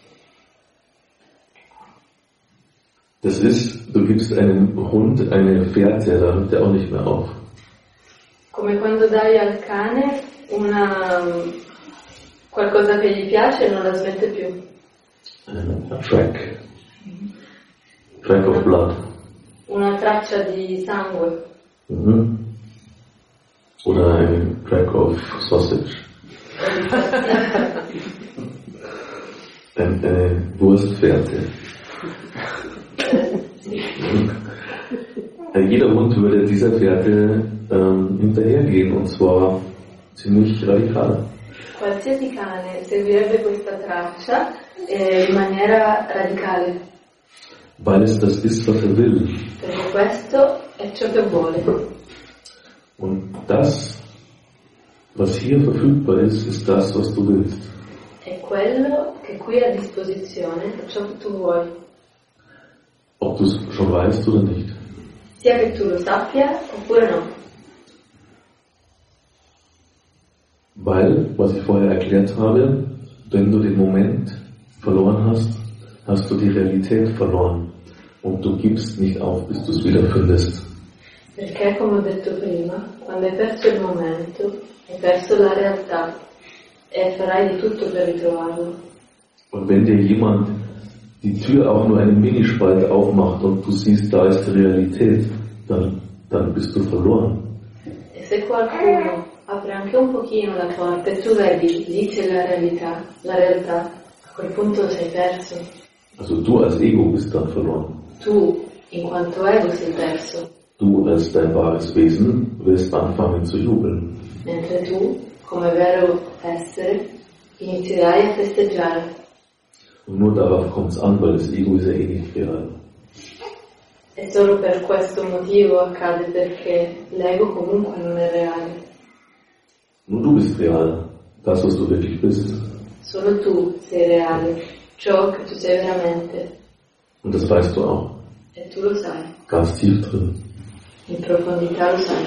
Das ist, du gibst einem Hund eine Fährte, da hört er auch nicht mehr auf. Come quando dai al cane una, qualcosa che gli piace e non la smette più. A track. Track of blood. Una traccia di sangue. Mhm. Oder ein Crack of Sausage. Eine Wurstfährte. Jeder Hund würde dieser Fährte ähm, hinterhergehen, und zwar ziemlich radikal. Qualsiasi cane seguirebbe questa traccia eh, in maniera radicale. Weil es das ist, was er will. Perché questo è ciò che vuole. Und das, was hier verfügbar ist, ist das, was du willst. È quello che qui è a disposizione, è ciò che tu vuoi. Ob du es schon weißt oder nicht. Sia che tu lo sappia oppure no. Weil, was ich vorher erklärt habe, wenn du den Moment verloren hast, hast du die Realität verloren. Und du gibst nicht auf, bis du es wieder findest. Perché, come ho detto prima, quando hai perso il momento, hai perso la realtà e farai di tutto per ritrovarlo. Und wenn dir jemand die Tür auch nur einen Minispalt aufmacht und du siehst, da ist die Realität, dann, dann bist du verloren. E se qualcuno apre anche un pochino la porta e tu vedi, lì c'è la realtà, la realtà, a quel punto sei perso. Also du als Ego bist dann verloren. Tu, in quanto ego, sei perso. Du als dein wahres Wesen wirst anfangen zu jubeln. Mentre tu, come vero essere, inizierai a festeggiare. Und nur darauf kommt es an, weil das Ego ist ja eh nicht real. E solo per questo motivo accade, perché l'ego comunque non è reale. Nur du bist real, das, was du wirklich bist. Solo tu sei reale, ciò che tu sei veramente. Und das weißt du auch. E tu lo sai. Ganz tief drin. In profondità lo sai.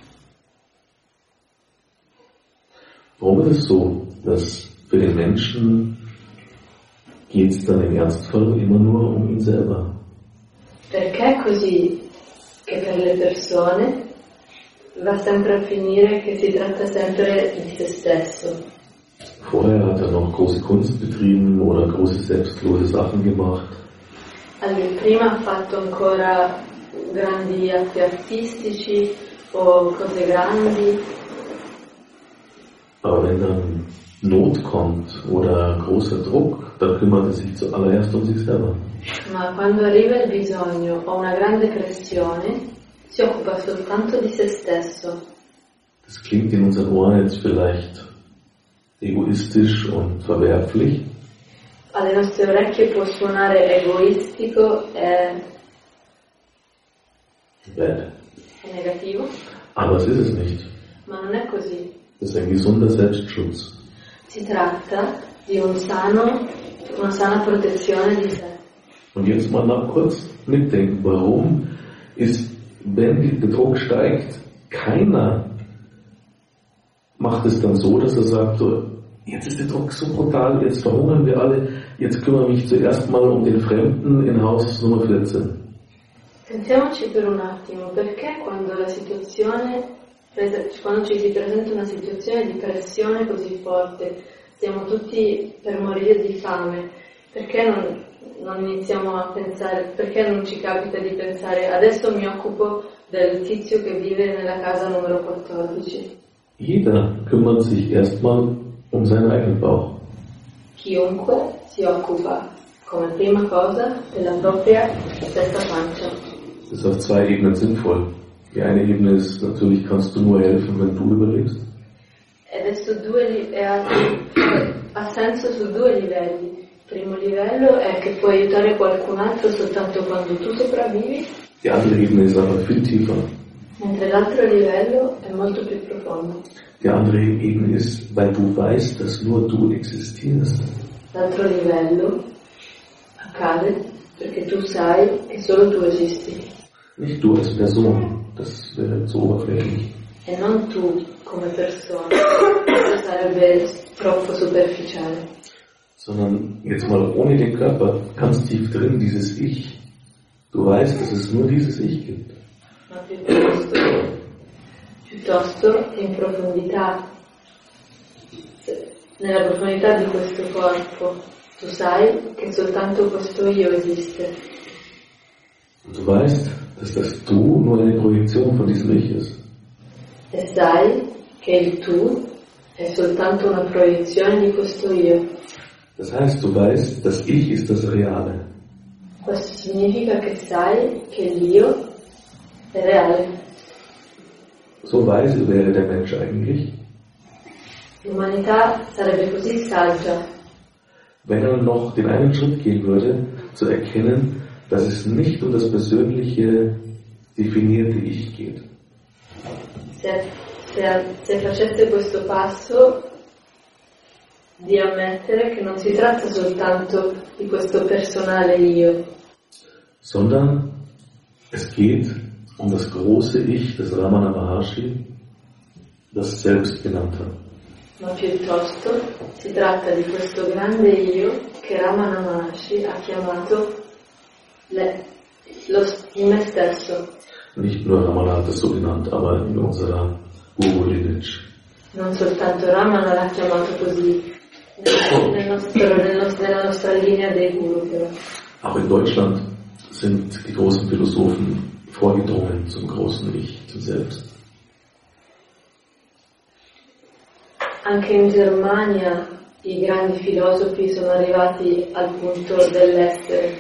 Warum ist es so, dass für den Menschen geht es dann im Ernstfall immer nur um ihn selber? Perché è così che per le persone va sempre a finire che si tratta sempre di se stesso? Vorher hat er noch große Kunst betrieben oder große selbstlose Sachen gemacht. Allora, prima ha fatto ancora grandi atti artistici o cose grandi. Aber wenn dann Not kommt oder großer Druck, dann kümmert er sich zuallererst um sich selber. Ma quando arriva il bisogno o una grande pressione, si occupa soltanto di se stesso. Das klingt in unseren Ohren jetzt vielleicht egoistisch und verwerflich. Alle nostre orecchie può suonare egoistico e Bad. è negativo, Aber es ist es nicht. ma non è così. Das ist ein gesunder Selbstschutz. Si tratta di un sano, una sana protezione di sé. Und jetzt mal nach kurz mitdenken, warum ist, wenn der Druck steigt, keiner macht es dann so, dass er sagt, so, jetzt ist der Druck so brutal, jetzt verhungern wir alle, jetzt kümmere mich zuerst mal um den Fremden in Haus Nummer vierzehn. Pensiamoci per un attimo, perché quando la situazione, quando ci si presenta una situazione di pressione così forte, stiamo tutti per morire di fame, perché non, non iniziamo a pensare, perché non ci capita di pensare adesso mi occupo del tizio che vive nella casa numero quattordici? Jeder kümmert sich erstmal um seinen eigenen Bauch. Chiunque si occupa come prima cosa della propria stessa pancia. Das ist auf zwei Ebenen sinnvoll. Die eine Ebene ist, natürlich kannst du nur helfen, wenn du überlebst. Ed è su due, è ha, ha senso su due livelli. Il primo livello è che puoi aiutare qualcun altro soltanto quando tu sopravvivi. Die andere Ebene ist aber viel tiefer. Mentre l'altro livello è molto più profondo. Die andere Ebene ist, weil du weißt, dass nur du existierst. L'altro livello accade perché tu sai che solo tu esisti. Nicht du als Person, das wäre zu oberflächlich. E non tu come persona, questo sarebbe troppo superficiale. Sondern jetzt mal ohne den Körper, ganz tief drin, dieses Ich. Du weißt, dass es nur dieses Ich gibt. Ma piuttosto, piuttosto in profondità, nella profondità di questo corpo, tu sai che soltanto questo io esiste. Und du weißt, dass das Du nur eine Projektion von diesem Ich ist. E sai che il tu è soltanto una proiezione di questo io. Das heißt, du weißt, das Ich ist das Reale. Questo significa che sai che l'io è reale. So weise wäre der Mensch eigentlich, L'umanità sarebbe così saggia wenn er noch den einen Schritt gehen würde, zu erkennen, dass es nicht um das persönliche, definierte Ich geht. se, se, se facesse questo passo di ammettere che non si tratta soltanto di questo personale io, Sondern es geht um das große Ich des Ramana Maharshi, das selbst genannt hat. ma piuttosto si tratta di questo grande io che Ramana Maharshi ha chiamato le, lo, il me stesso. Nicht nur Ramana hat es so genannt, aber in unserer Guru Lineage. Non soltanto Ramana l'ha chiamato così, nel nostro, nel nostro, nella nostra linea dei guru. Però. Aber in Deutschland sind die großen Philosophen vorgedrungen zum großen Ich, zum Selbst. Anche in Germania i grandi filosofi sono arrivati al punto dell'essere.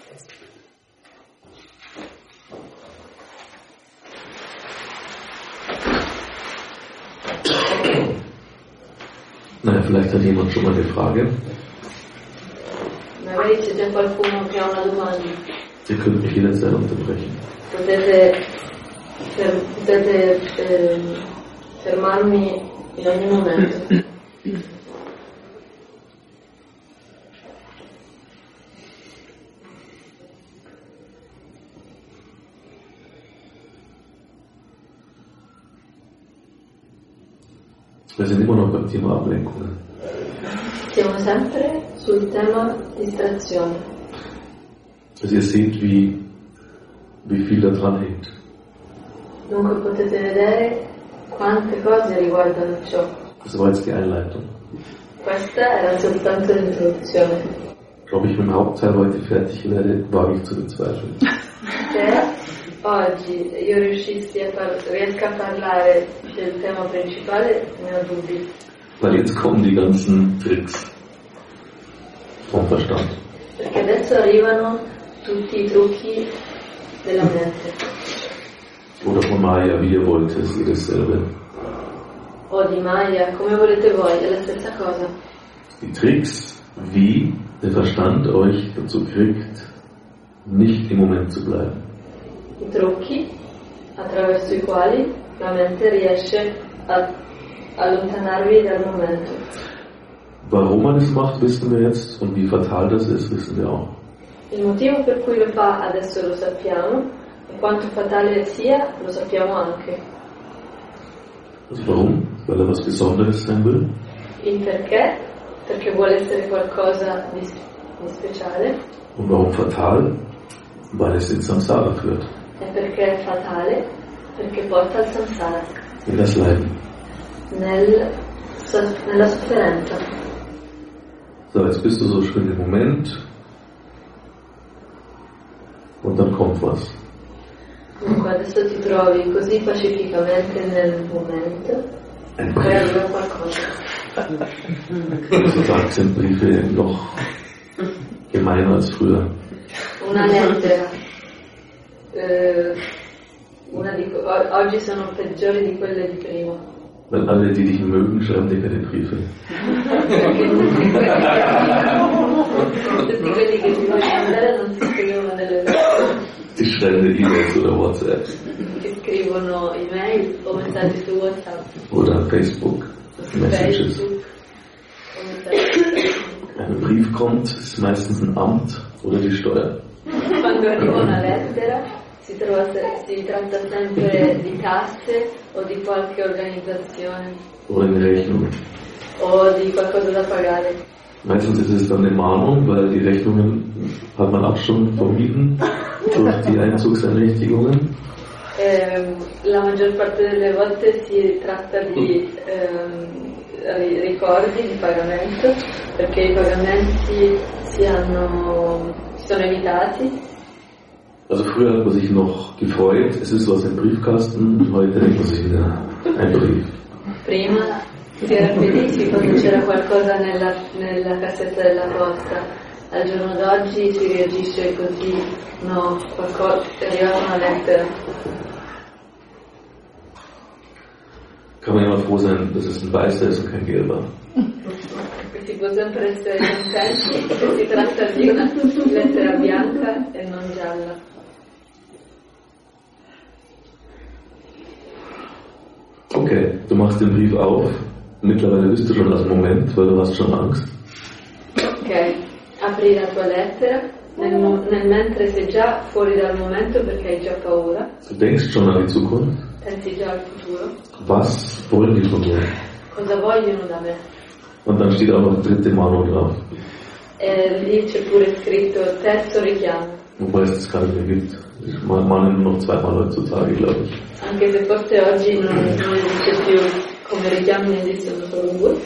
Naja, vielleicht hat jemand schon mal eine Frage. Magari c'è già qualcuno che ha una domanda. Ihr könnt mich jederzeit unterbrechen. Potete, fer- potete eh, fermarmi in ogni momento. Wir sind immer noch beim Thema Ablenkungen. Siamo sempre sul tema distrazione. Also ihr seht, wie, wie viel da dran hängt. Dunque potete vedere quante cose riguardano ciò. Das war jetzt die Einleitung. Questa era soltanto l'introduzione. Ob ich mit dem Hauptteil heute fertig werde, wage ich zu bezweifeln. Se oggi io riuscissi a far, riesco a parlare del tema principale, ne ho dubbi. Weil jetzt kommen die ganzen Tricks vom Verstand. Perché adesso arrivano tutti i trucchi della mente. Oder von Maya, wie ihr wollt, ist ihr dasselbe. O di Maya, come volete voi, è la stessa cosa. Die Tricks, wie der Verstand euch dazu kriegt, nicht im Moment zu bleiben. I trucchi attraverso i quali la mente riesce a allontanarvi dal momento. Warum man es macht, wissen wir jetzt, und wie fatal das ist, wissen wir auch. Il motivo per cui lo fa adesso lo sappiamo, e quanto fatale sia lo sappiamo anche. Also warum? Weil er was Besonderes sein will. Il perché? Perché vuole essere qualcosa di, di speciale. Und warum fatal? Weil es in Samsara führt. E perché è fatale? Perché porta al samsara, In das Leiden. nel, nella sofferenza. So, jetzt bist du so schön im Moment. Und dann kommt was. Dunque adesso ti trovi così pacificamente nel momento Ein e Brief. arriva qualcosa. Heutzutage sind Briefe noch gemeiner als früher. Una lettera. Eh, una di, o- oggi sono peggiori di quelle di prima. Weil alle, die dich mögen, schreiben dir keine Briefe. Tutti quelli che ti vogliono andare non si scrivono nelle lettere, Die schreiben dir E-Mails oder WhatsApp che scrivono email o messaggi su WhatsApp, oder Facebook su Messages. Facebook o messaggi su Facebook. Ein Brief kommt, ist meistens ein Amt oder die Steuer. Quando arriva una lettera si, trova, si tratta sempre di tasse o di qualche organizzazione Oder eine Rechnung. o di qualcosa da pagare. Meistens ist es dann eine Mahnung, weil die Rechnungen hat man auch schon vermieden durch die Einzugsermächtigungen. Eh, la maggior parte delle volte si tratta di ehm, ricordi di pagamento, perché i pagamenti si, hanno, si sono evitati. Also früher hat man sich noch gefreut, es ist was im Briefkasten, heute denkt man sich, ja, ein Brief. Prima si era felici quando c'era qualcosa nella, nella cassetta della posta, al giorno d'oggi si reagisce così, no, qualcosa, è arrivata una lettera. Kann man immer froh sein, dass es ein weißer ist und kein gelber. Si può sempre essere contenti che si tratta di una lettera bianca e non gialla. Okay, du machst den Brief auf. Mittlerweile bist du schon aus dem Moment, weil du hast schon Angst. Ok, apri la tua lettera, nel, nel mentre sei già fuori dal momento perché hai già paura. Du denkst schon an die Zukunft. Pensi già al futuro. Was wollen die von mir? Cosa vogliono da me? Und dann steht auch noch dritte Mahnung drauf. E lì c'è pure scritto terzo richiamo. Wobei es das gar nicht mehr gibt. Ich mahne nur noch zweimal heutzutage, glaube ich. Anche se forse oggi non, non esiste più, come richiami ne esistono solo due.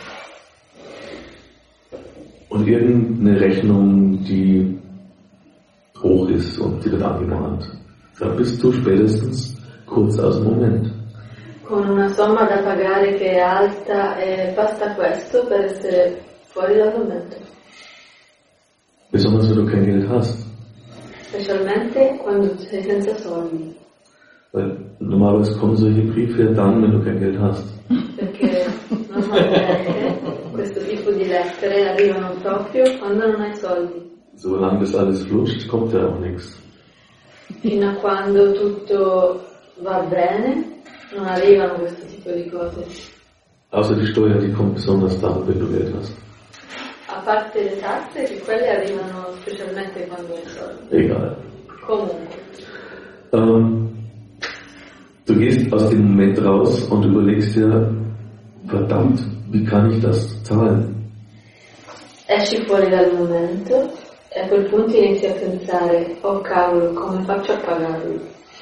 Und irgendeine Rechnung, die hoch ist und die wird angemahnt. Da bist du spätestens kurz aus dem Moment. Con una somma da pagare che è alta e basta questo per essere fuori dal momento. Besonders wenn du kein Geld hast. Specialmente quando sei senza soldi. Weil normalerweise kommen solche Briefe ja dann, wenn du kein Geld hast. Perché normalmente questo tipo di lettere arrivano proprio quando non hai soldi. Solange das alles flutscht, kommt ja auch nichts. Fino a quando tutto va bene, non arrivano questo tipo di cose. Außer die Steuer, die kommt besonders dann, wenn du Geld hast. A parte le tasse, che quelle arrivano specialmente quando hai soldi. Egal. Comunque. Ähm, du gehst aus dem Moment raus und überlegst dir, verdammt, wie kann ich das zahlen? Esci fuori dal momento e a quel punto inizi a pensare, oh cavolo, come faccio a pagarlo?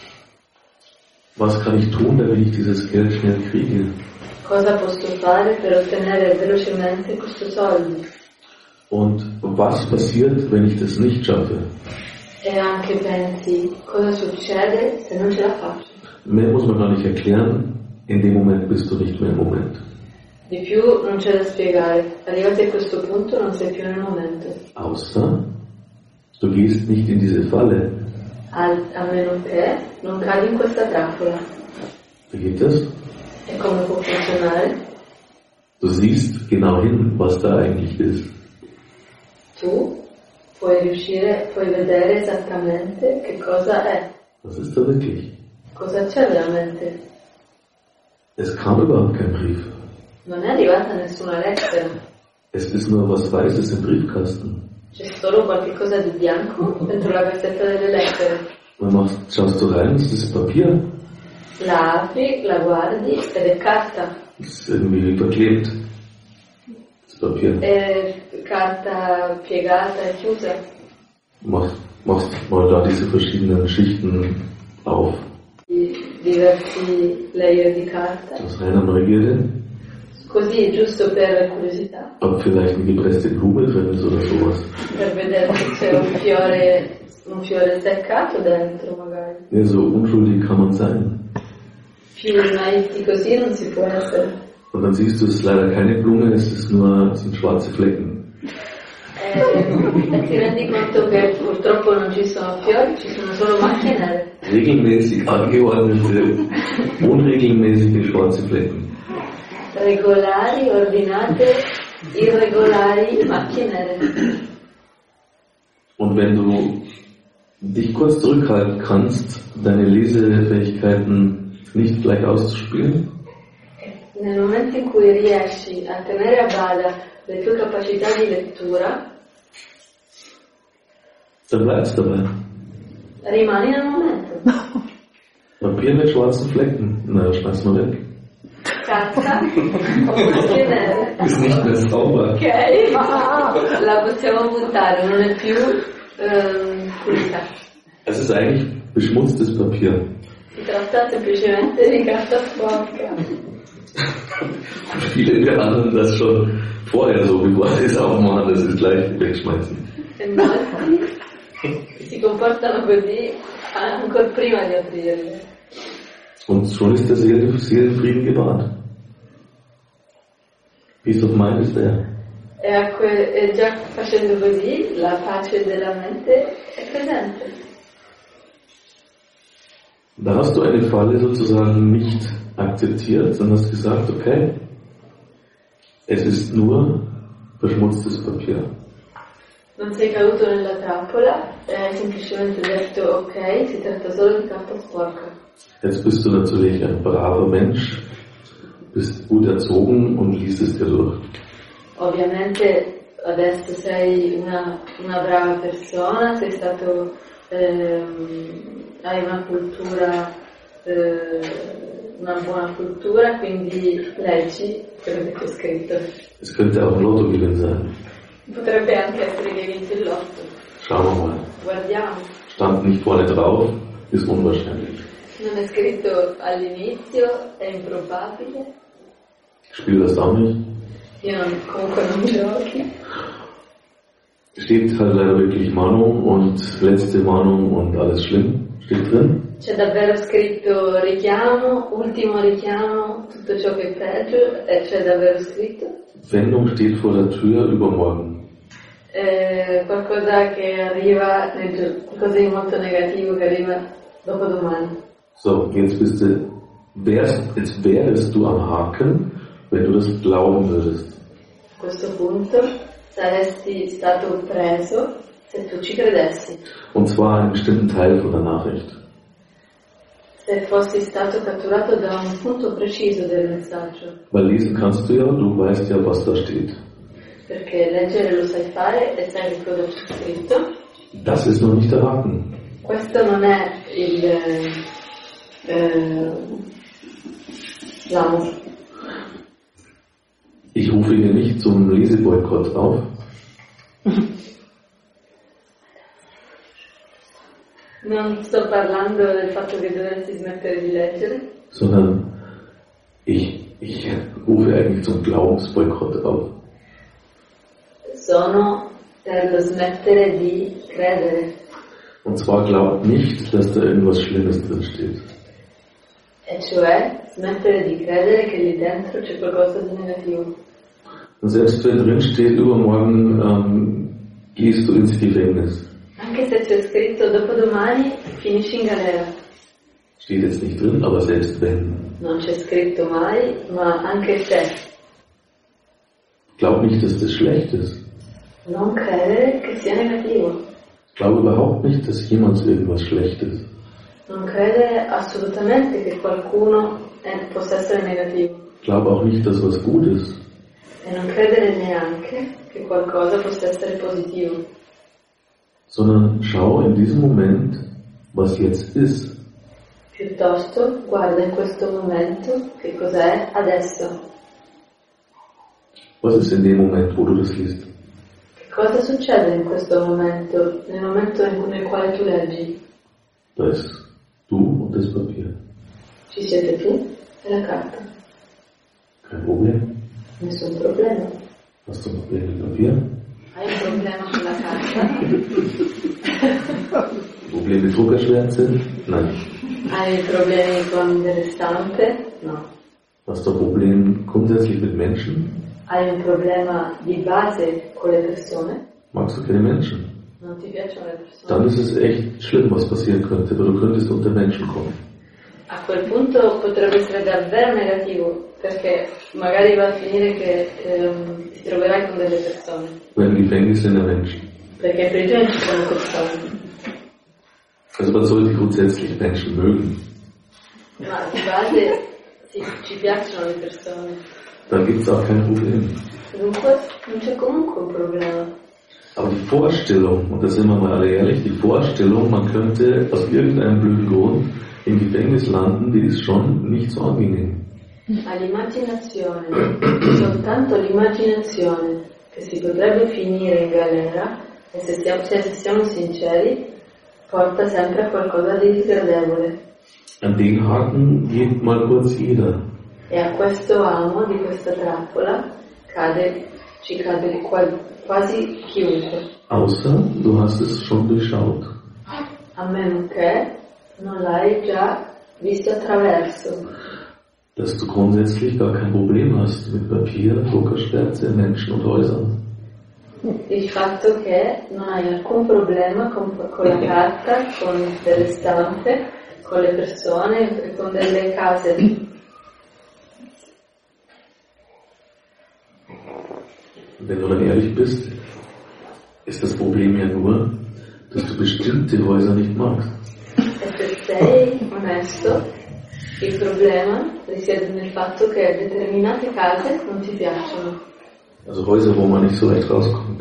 Was kann ich tun, damit ich dieses Geld schnell kriege? Cosa posso fare per ottenere velocemente questo soldo? Und was passiert, wenn ich das nicht schaffe? E anche pensi, cosa succede se non ce la faccio? Mehr muss man gar nicht erklären, in dem Moment bist du nicht mehr im Moment. Di più non c'è da spiegare, arrivati a questo punto non sei più nel momento. Außer, du gehst nicht in diese Falle. Al, a meno che non cadi in questa trappola. Wie geht das? E come può funzionare? Du siehst genau hin, was da eigentlich ist. Tu puoi riuscire, puoi vedere esattamente che cosa è. Was ist da wirklich? Cosa c'è veramente? Es kam überhaupt kein Brief. Non è arrivata nessuna lettera. Es ist nur was Weißes im Briefkasten. C'è solo qualche cosa di bianco dentro la cassetta delle lettere. Man macht, schaust du rein, das ist Papier. La apri, la guardi ed è carta. Das ist irgendwie verklebt. Das Papier. È carta piegata e chiusa. Machst, machst mal da diese verschiedenen Schichten auf. Di diversi layer di carta. Das rein an Neugierde. Così, giusto per curiosità. Ob vielleicht eine gepresste Blume drin ist oder sowas. Per vedere se c'è un fiore, un fiore seccato dentro magari. Ja, so unschuldig kann man sein. Più naivi così non si può essere. Und dann siehst du, es ist leider keine Blume, es ist nur, es sind schwarze Flecken. E, e ti rendi conto che purtroppo non ci sono fiori, ci sono solo macchie nere. Regelmäßig angeordnete, unregelmäßige schwarze Flecken. Regolari, ordinate, irregolari, macchie nere. Und wenn du dich kurz zurückhalten kannst, deine Lesefähigkeiten nicht gleich auszuspielen, Nel momento in cui riesci a tenere a bada le tue capacità di lettura, dann bleibst du dabei. rimani nel momento. Papier mit schwarzen Flecken, na, schmeiß mal weg. Carta o macchie nere. Ist nicht mehr sauber. Ok, la possiamo buttare, non è più ehm, pulita. Es ist eigentlich beschmutztes Papier. Si tratta semplicemente di carta sporca. Viele behandeln das schon vorher so, bevor sie es aufmachen, dass sie es gleich wegschmeißen. E molti si comportano così ancora prima di aprirle. Und schon ist der Seelen- Seelenfrieden gewahrt. Peace of mind ist there. E, a que- e già facendo così la pace della mente è presente. Da hast du eine Falle sozusagen nicht akzeptiert, sondern hast gesagt, okay, es ist nur verschmutztes Papier. Non sei caduto nella trappola e hai semplicemente detto ok, si tratta solo di carta sporca. Jetzt bist du natürlich ein braver Mensch, bist gut erzogen und liest es dir durch. Ovviamente adesso sei una, una brava persona, sei stato, ehm, hai una cultura, eh, una buona cultura, quindi leggi quello che c'è scritto. Es könnte auch ein Lottogewinn sein. Potrebbe anche essere che hai vinto il lotto. Schauen wir mal. Guardiamo. Stand nicht vorne drauf, ist unwahrscheinlich. Non è scritto all'inizio, è improbabile. Spiel das auch nicht. Io non, comunque non giochi. Steht halt leider wirklich Mahnung und letzte Mahnung und alles schlimm. Steht drin. C'è davvero scritto richiamo, ultimo richiamo, tutto ciò che è peggio, e c'è davvero scritto. Sendung steht vor der Tür übermorgen. Eh, qualcosa che arriva, nel gio- qualcosa di molto negativo che arriva dopodomani. So, jetzt bist du, wärst, jetzt wärst du am Haken, wenn du das glauben würdest. A questo punto saresti stato preso se tu ci credessi, Und zwar einen bestimmten Teil von der Nachricht. se fossi stato catturato da un punto preciso del messaggio, Weil lesen kannst du ja, du weißt ja, was da steht. perché leggere lo sai fare e sai che cosa c'è scritto. Das ist noch nicht der Haken. Questo non è il eh, eh, l'amo. Ich rufe hier nicht zum Leseboykott auf. Non sto parlando del fatto che dovresti smettere di leggere, Sondern ich, ich rufe eigentlich zum Glaubensboykott auf. sono per lo smettere di credere. Und zwar glaubt nicht, dass da irgendwas Schlimmes drin steht. E cioè smettere di credere che lì dentro c'è qualcosa di negativo. Und selbst wenn drin steht, übermorgen ähm, gehst du ins Gefängnis. Anche se c'è scritto dopodomani finisci in galera. Steht jetzt nicht drin, aber selbst wenn. Non c'è scritto mai, ma anche se. Glaub nicht, dass das schlecht ist. Non credere che sia negativo. Glaube überhaupt nicht, dass jemand irgendwas Schlechtes. Non credere assolutamente che qualcuno è- possa essere negativo. Glaube auch nicht, dass was gut ist. E non credere neanche che qualcosa possa essere positivo. Sondern schau in diesem Moment, was jetzt ist. Piuttosto guarda in questo momento che cos'è adesso. Was ist in dem Moment, wo du das liest? Che cosa succede in questo momento, nel momento in- nel quale tu leggi? Da ist du und das Papier. Ci siete tu e la carta. Kein Problem. Nessun problema. Hast du ein Problem mit Papier? Hai un problema con la carta? Problem mit Druckerschwärze? Nein. Hai problemi con delle stampe? No. Hast du ein Problem grundsätzlich mit Menschen? Hai un problema di base con le persone? Magst du keine Menschen? Non ti piacciono le persone? Dann ist es echt schlimm, was passieren könnte, weil du könntest unter Menschen kommen. A quel punto potrebbe essere davvero negativo, perché magari va a finire che ehm, ti troverai con delle persone, Weil im Gefängnis sind ja Menschen. perché in prigione ci sono persone. Also man sollte grundsätzlich Menschen mögen. Ma di base sì, ci piacciono le persone, Dann gibt es auch kein Problem. dunque non c'è comunque un problema. Aber die Vorstellung, und da sind wir mal alle ehrlich, die Vorstellung, man könnte aus irgendeinem blöden Grund im Gefängnis landen, die ist schon nicht so angenehm. All'immaginazione, soltanto l'immaginazione che si potrebbe finire in galera, e se siamo, cioè, se siamo sinceri, porta sempre a qualcosa di disgradevole. An den Haken geht mal kurz jeder. E a questo amo di questa trappola cade ci cade quasi chiunque. Außer du hast es schon durchschaut. A meno che non l'hai già visto attraverso. Dass du grundsätzlich gar kein Problem hast mit Papier, Druckerschwärze, Menschen und Häusern. Il fatto che non hai alcun problema con, con la carta, con delle stampe, con le persone e con delle case. Wenn du dann ehrlich bist, ist das Problem ja nur, dass du bestimmte Häuser nicht magst. E se sei onesto, il problema risiede nel fatto che determinate case non ti piacciono. Also Häuser, wo man nicht so leicht rauskommt.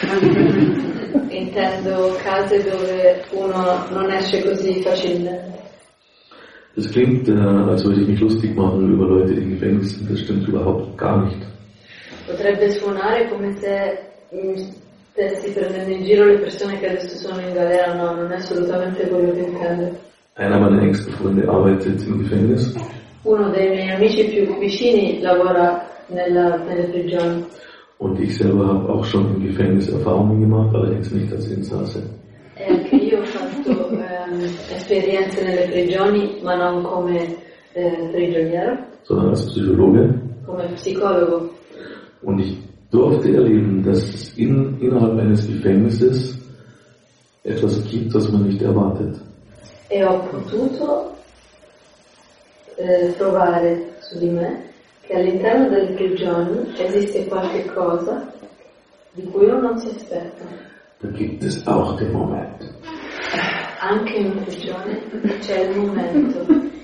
Intendo case dove uno non esce così facilmente. Das klingt, äh, als würde ich mich lustig machen über Leute, die im Gefängnis sind. Das stimmt überhaupt gar nicht. Potrebbe suonare come se stessi prendendo in giro le persone che adesso sono in galera. No, non è assolutamente quello che intendo. Einer meiner engsten Freunde arbeitet im Gefängnis. Uno dei miei amici più vicini lavora nella, nelle prigioni. Und ich selber habe auch schon im Gefängnis Erfahrungen gemacht, allerdings nicht als Insasse. E anche io ho fatto ehm, esperienze nelle prigioni, ma non come eh, prigioniero, Sondern als Psychologe. come psicologo. Und ich durfte erleben, dass es in, innerhalb eines Gefängnisses etwas gibt, was man nicht erwartet. E ho potuto eh, trovare su di me che all'interno delle prigioni esiste qualche cosa di cui uno non si aspetta. Da gibt es auch den Moment. Anche in prigione c'è il momento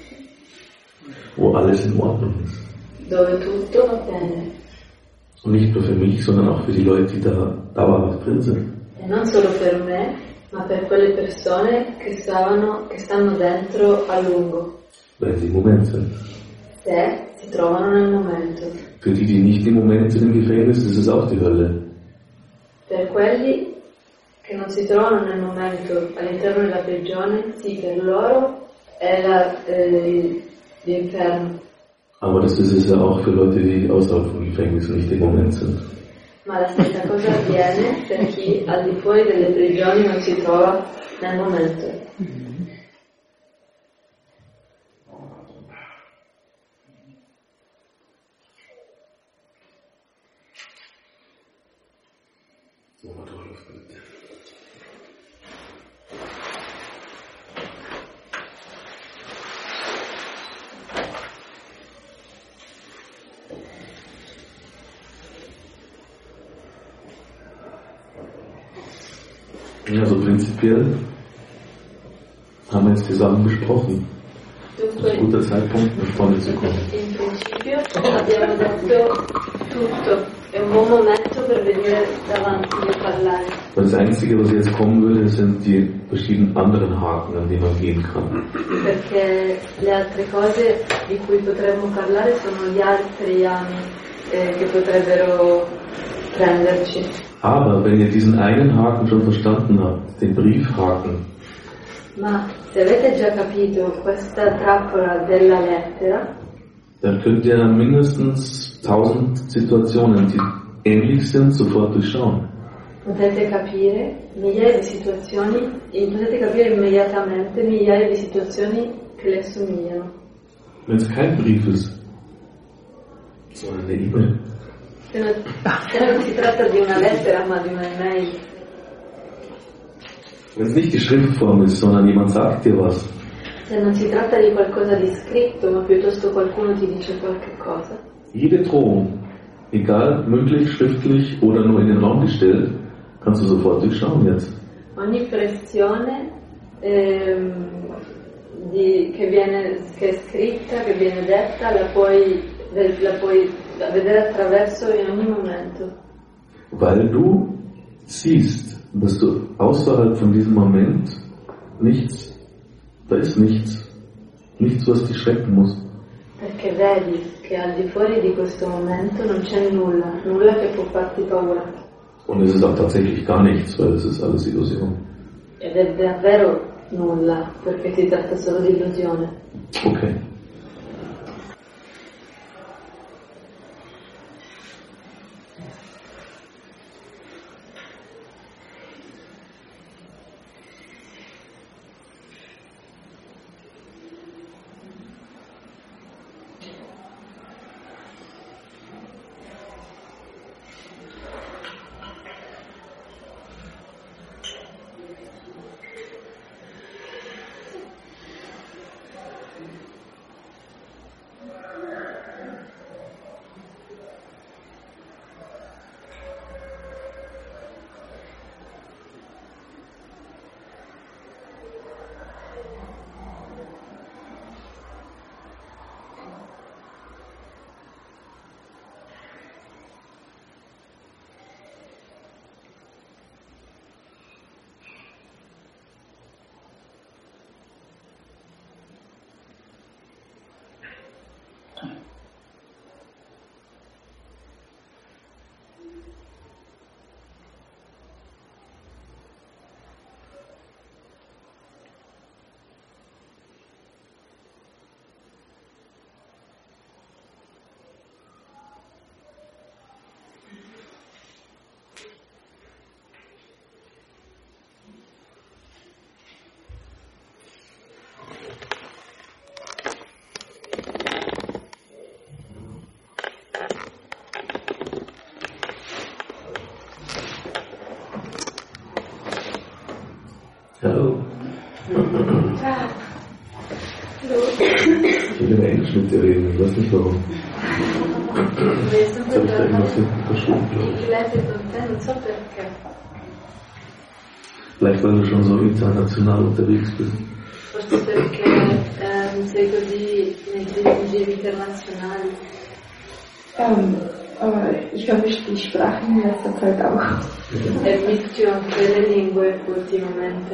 Wo alles in Ordnung ist. dove tutto va bene. Und nicht nur für mich, sondern auch für die Leute, die da dauerhaft drin sind. E non solo per me, ma per quelle persone che, stavano, che stanno dentro a lungo, Weil sie im Moment sind. se si trovano nel momento. Für die, die nicht im Moment sind im Gefängnis, ist es auch die Hölle. Per quelli che non si trovano nel momento all'interno della prigione, sì, per loro è la, eh, l'inferno. Aber das ist es ja auch für Leute, die außerhalb vom Gefängnis nicht im Moment sind. Ma la stessa cosa avviene per chi al di fuori delle prigioni non si trova nel momento. Also prinzipiell haben wir jetzt die Sachen besprochen. Das ist ein guter Zeitpunkt, nach vorne zu kommen. In principio abbiamo detto tutto, è un buon momento per venire davanti e parlare. Das Einzige, was jetzt kommen würde, sind die verschiedenen anderen Haken, an die man gehen kann. Perché le altre cose di cui potremmo parlare sono gli altri anni eh, che potrebbero prenderci. Aber wenn ihr diesen einen Haken schon verstanden habt, den Briefhaken, Ma se avete già capito questa trappola della lettera, dann könnt ihr mindestens tausend Situationen, die ähnlich sind, sofort durchschauen. potete capire migliaia di situazioni, potete capire immediatamente migliaia di situazioni che le assomigliano. Wenn es kein Brief ist, sondern eine E-Mail, Se non, se non si tratta di una lettera ma di una email, wenn es nicht die Schriftform ist, sondern jemand sagt dir was, se non si tratta di qualcosa di scritto ma piuttosto qualcuno ti dice qualche cosa, jede Drohung, egal mündlich, schriftlich oder nur in den Raum gestellt, kannst du sofort durchschauen jetzt. ogni pressione ehm, di, che, viene, che è scritta, che viene detta, la puoi, la puoi vedere attraverso in ogni momento. Weil du siehst, dass du außerhalb von diesem Moment nichts, da ist nichts, nichts, was dich schrecken muss. Perché vedi che al di fuori di questo momento non c'è nulla, nulla che può farti paura. Und es ist auch tatsächlich gar nichts, weil es ist alles Illusion. Ed è davvero nulla, perché si tratta solo di illusione. Okay. Hallo. Ciao. Ich will über Englisch mit dir reden, ich weiß nicht warum. Jetzt habe ich da irgendwas hinten verschwunden, glaube ich. Vielleicht weil du schon so international unterwegs bist. Forse perché ehm, sei così nei giri internazionali. Ähm, aber ich vermische die Sprachen in letzter Zeit auch. E mixio anche le lingue ultimamente.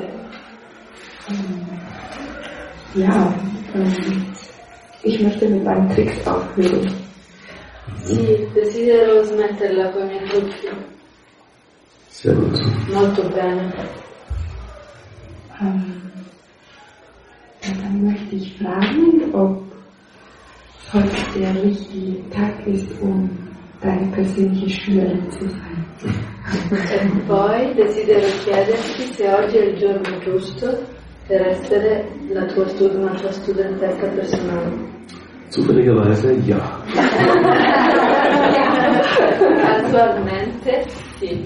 Ja, ähm, ich möchte mit meinen Tricks aufhören. Sì, desidero smetterla con i miei trucchi. Sehr gut. Molto bene. Ähm, und dann möchte ich fragen, ob heute der richtige Tag ist, um deine persönliche Schülerin zu sein. E poi desidero chiederti se oggi è il giorno giusto per essere la tua, stud- una tua studentessa personale. Zufälligerweise ja. Casualmente sì.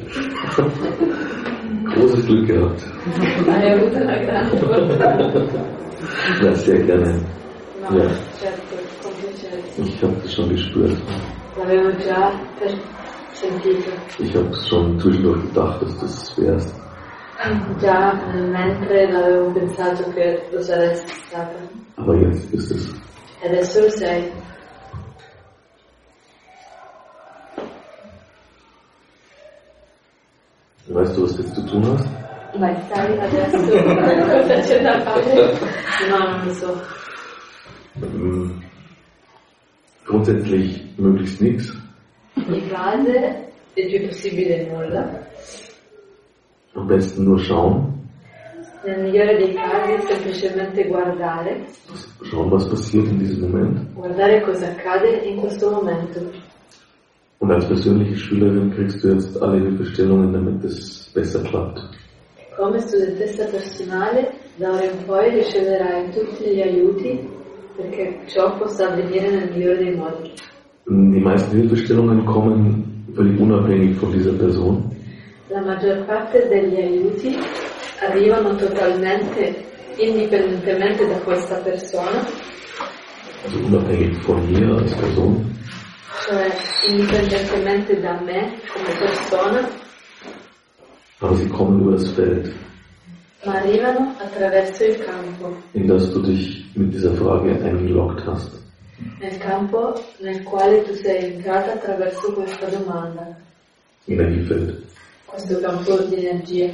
Großes Glück gehabt. Hai avuto una grande fortuna. Ja, sehr gerne. No, Ja. certo, con piacere. Ich habe das schon gespürt. L'avevo già per- sentito. Ich habe schon zwischendurch gedacht, dass das wärst. Già mentre l'avevo pensato che lo saresti stata. Aber jetzt ist es. E adesso lo sei. Weißt du, was du jetzt zu tun hast? Vai, stai adesso cosa c'è da fare? No, non lo so. Ähm, Grundsätzlich möglichst nichts. Di base è più possibile nulla. Am besten nur schauen. Nel migliore dei casi semplicemente guardare, Schauen, was passiert in diesem Moment. guardare cosa accade in questo momento. Und als persönliche Schülerin kriegst du jetzt alle Hilfestellungen, damit es besser klappt. Come studentessa personale, da ora in poi riceverai tutti gli aiuti perché ciò possa avvenire nel migliore dei modi. Die meisten Hilfestellungen kommen völlig unabhängig von dieser Person. La maggior parte degli aiuti arrivano totalmente indipendentemente da questa persona, Also unabhängig von mir als Person. cioè indipendentemente da me come persona, Aber sie kommen über das Feld, ma arrivano attraverso il campo, in das du dich mit dieser Frage eingeloggt hast. nel campo nel quale tu sei entrata attraverso questa domanda, Energiefeld. questo campo di energie.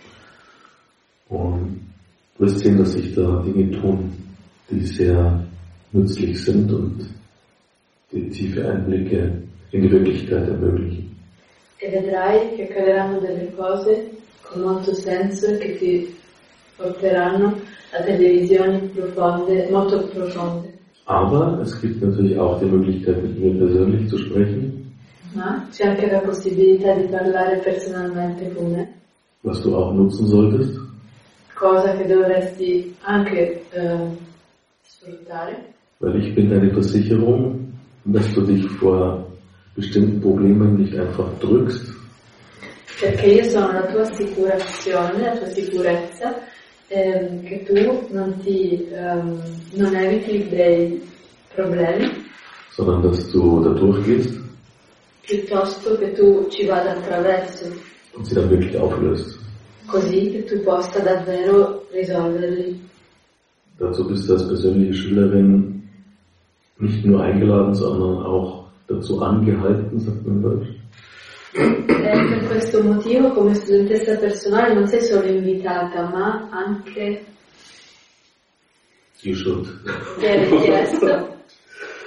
Und du wirst sehen, dass sich da Dinge tun, die sehr nützlich sind und die tiefe Einblicke in die Wirklichkeit ermöglichen. E vedrai che accadranno delle cose con molto senso e che ti porteranno a delle visioni profonde, molto profonde. Aber es gibt natürlich auch die Möglichkeit, mit mir persönlich zu sprechen, Ma c'è anche la possibilità di parlare personalmente con me, was du auch nutzen solltest. cosa che dovresti anche eh, sfruttare, Weil ich bin deine Versicherung, dass du dich vor bestimmten Problemen nicht einfach drückst, perché io sono la tua assicurazione, la tua sicurezza, ehm, che tu non ti ehm, non eviti dei problemi, sondern dass du da durchgehst piuttosto che tu ci vada attraverso, und sie dann wirklich auflöst. così che tu possa davvero risolverli. Dazu bist du als persönliche Schülerin nicht nur eingeladen, sondern auch dazu angehalten, sagt man in Deutsch. E per questo motivo, come studentessa personale, non sei solo invitata, ma anche You should. ti è richiesto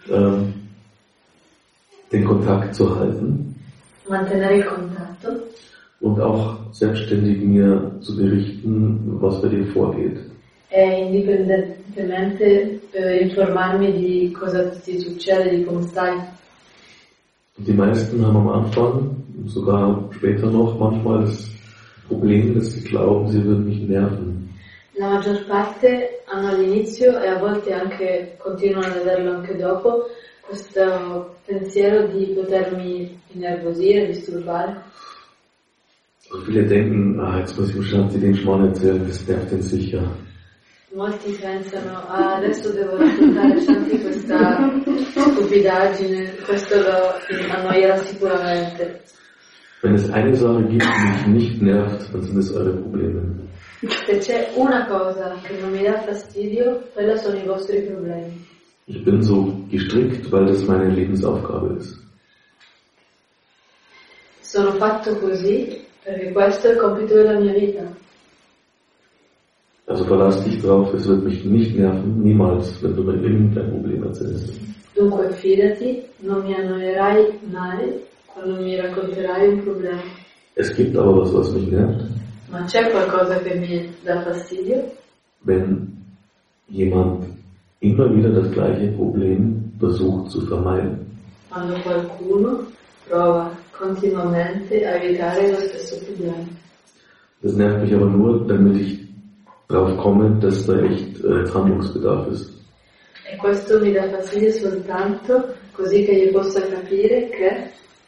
ähm, den Kontakt zu halten. Mantenere il contatto. Und auch selbstständig mir zu berichten, was bei dir vorgeht. E indipendentemente eh, informarmi di cosa ti succede, di come stai. Die meisten haben am Anfang, sogar später noch, manchmal das Problem, dass sie glauben, sie würden mich nerven. La maggior parte hanno all'inizio e a volte anche continuano ad averlo anche dopo questo pensiero di potermi innervosire, disturbare. Und viele denken, ah, jetzt muss ich dem Shanti den Schmarrn erzählen, das nervt ihn sicher. Molti pensano, ah, adesso devo raccontare a Shanti questa stupidaggine, questo lo annoierà sicuramente. Wenn es eine Sache gibt, die mich nicht nervt, dann sind es eure Probleme. Se c'è una cosa che non mi dà fastidio, quella sono i vostri problemi. Ich bin so gestrickt, weil das meine Lebensaufgabe ist. Sono fatto così perché questo è il compito della mia vita. Also verlass dich drauf, es wird mich nicht nerven, niemals, wenn du mir irgendein Problem erzählst. Dunque fidati, non mi annoierai mai quando mi racconterai un problema. Es gibt aber was, was mich nervt. Ma c'è qualcosa che mi dà fastidio? Wenn jemand immer wieder das gleiche Problem versucht zu vermeiden. Quando qualcuno prova continuamente a evitare lo stesso problema. Das nervt mich aber nur, damit ich drauf komme, dass da echt äh, Handlungsbedarf ist. E questo mi dà fastidio soltanto così che io possa capire che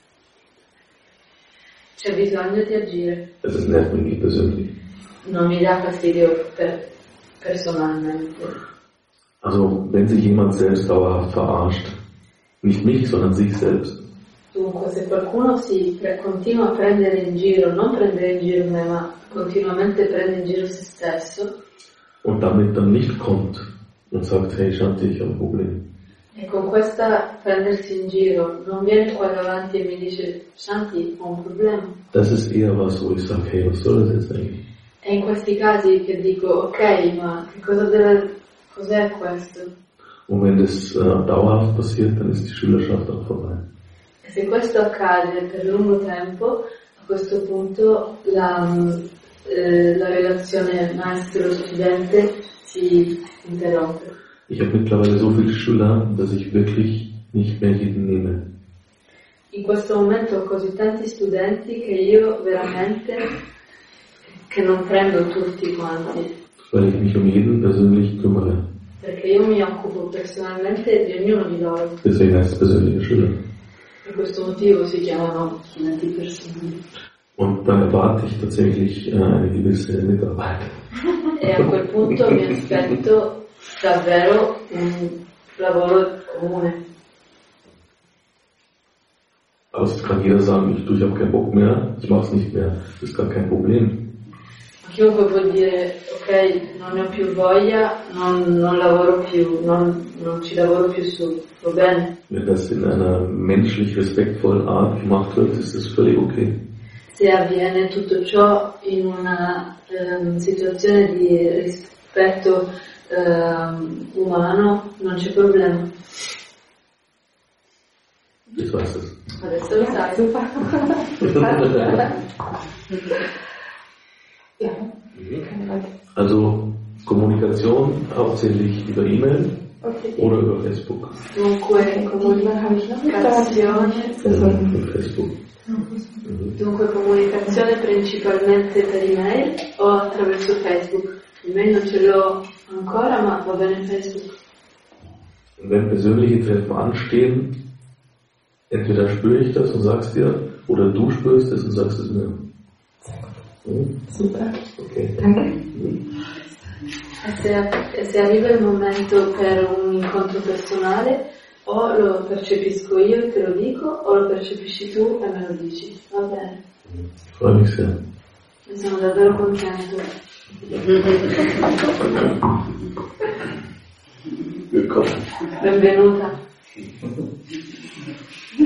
c'è bisogno di agire. Also es nervt mich nicht persönlich. Non mi dà fastidio per, personalmente. Also wenn sich jemand selbst dauerhaft verarscht, nicht mich, sondern sich selbst. Dunque, se qualcuno si pre- continua a prendere in giro, non prendere in giro me, ma continuamente prende in giro se stesso, und damit dann nicht kommt und sagt, hey Shanti, ich habe ein Problem. e con questa prendersi in giro non viene qua davanti e mi dice Shanti, ho un problema. Das ist eher was, wo ich sage, hey, was soll das jetzt eigentlich? È in questi casi che dico, ok, ma che cosa deve, cos'è questo? Und wenn das äh, dauerhaft passiert, dann ist die Schülerschaft auch vorbei. E se questo accade per lungo tempo, a questo punto la, eh, la relazione maestro-studente si interrompe. Ich habe mittlerweile so viele Schüler, dass ich wirklich nicht mehr jeden nehme. In questo momento ho così tanti studenti che io veramente che non prendo tutti quanti. Weil ich mich um jeden persönlich kümmere. Perché io mi occupo personalmente di ognuno di loro. Deswegen heißt es persönliche Schüler. Per questo motivo si chiamano studenti personali. Und dann erwarte ich tatsächlich äh, eine gewisse Mitarbeit. E a quel punto mi aspetto davvero un lavoro comune. Aber es kann jeder sagen, ich, ich habe keinen Bock mehr, ich mache es nicht mehr. Das ist gar kein Problem. Chiunque può dire, ok, non ne ho più voglia, non, non lavoro più, non, non ci lavoro più su, va bene. Wenn das in einer menschlich respektvollen Art gemacht wird, ist das völlig okay. Se avviene tutto ciò in una ehm, situazione di rispetto ehm, umano, non c'è problema. Ich weiß es. Adesso lo sai. Ja. Also Kommunikation hauptsächlich über E-Mail Okay. oder über Facebook. Dunque comunicazione, Über Facebook. Mhm. dunque comunicazione principalmente per email o attraverso Facebook. Email non ce l'ho ancora, ma va bene Facebook. Und wenn persönliche Treffen anstehen, entweder spüre ich das und sag's dir, oder du spürst es und sagst es mir. Mhm. Super. Okay. Danke. Mhm. E se, e se arriva il momento per un incontro personale, o lo percepisco io e te lo dico, o lo percepisci tu e me lo dici. Va bene. Ich freue mich sehr. Io sono davvero contento. Willkommen. Benvenuta.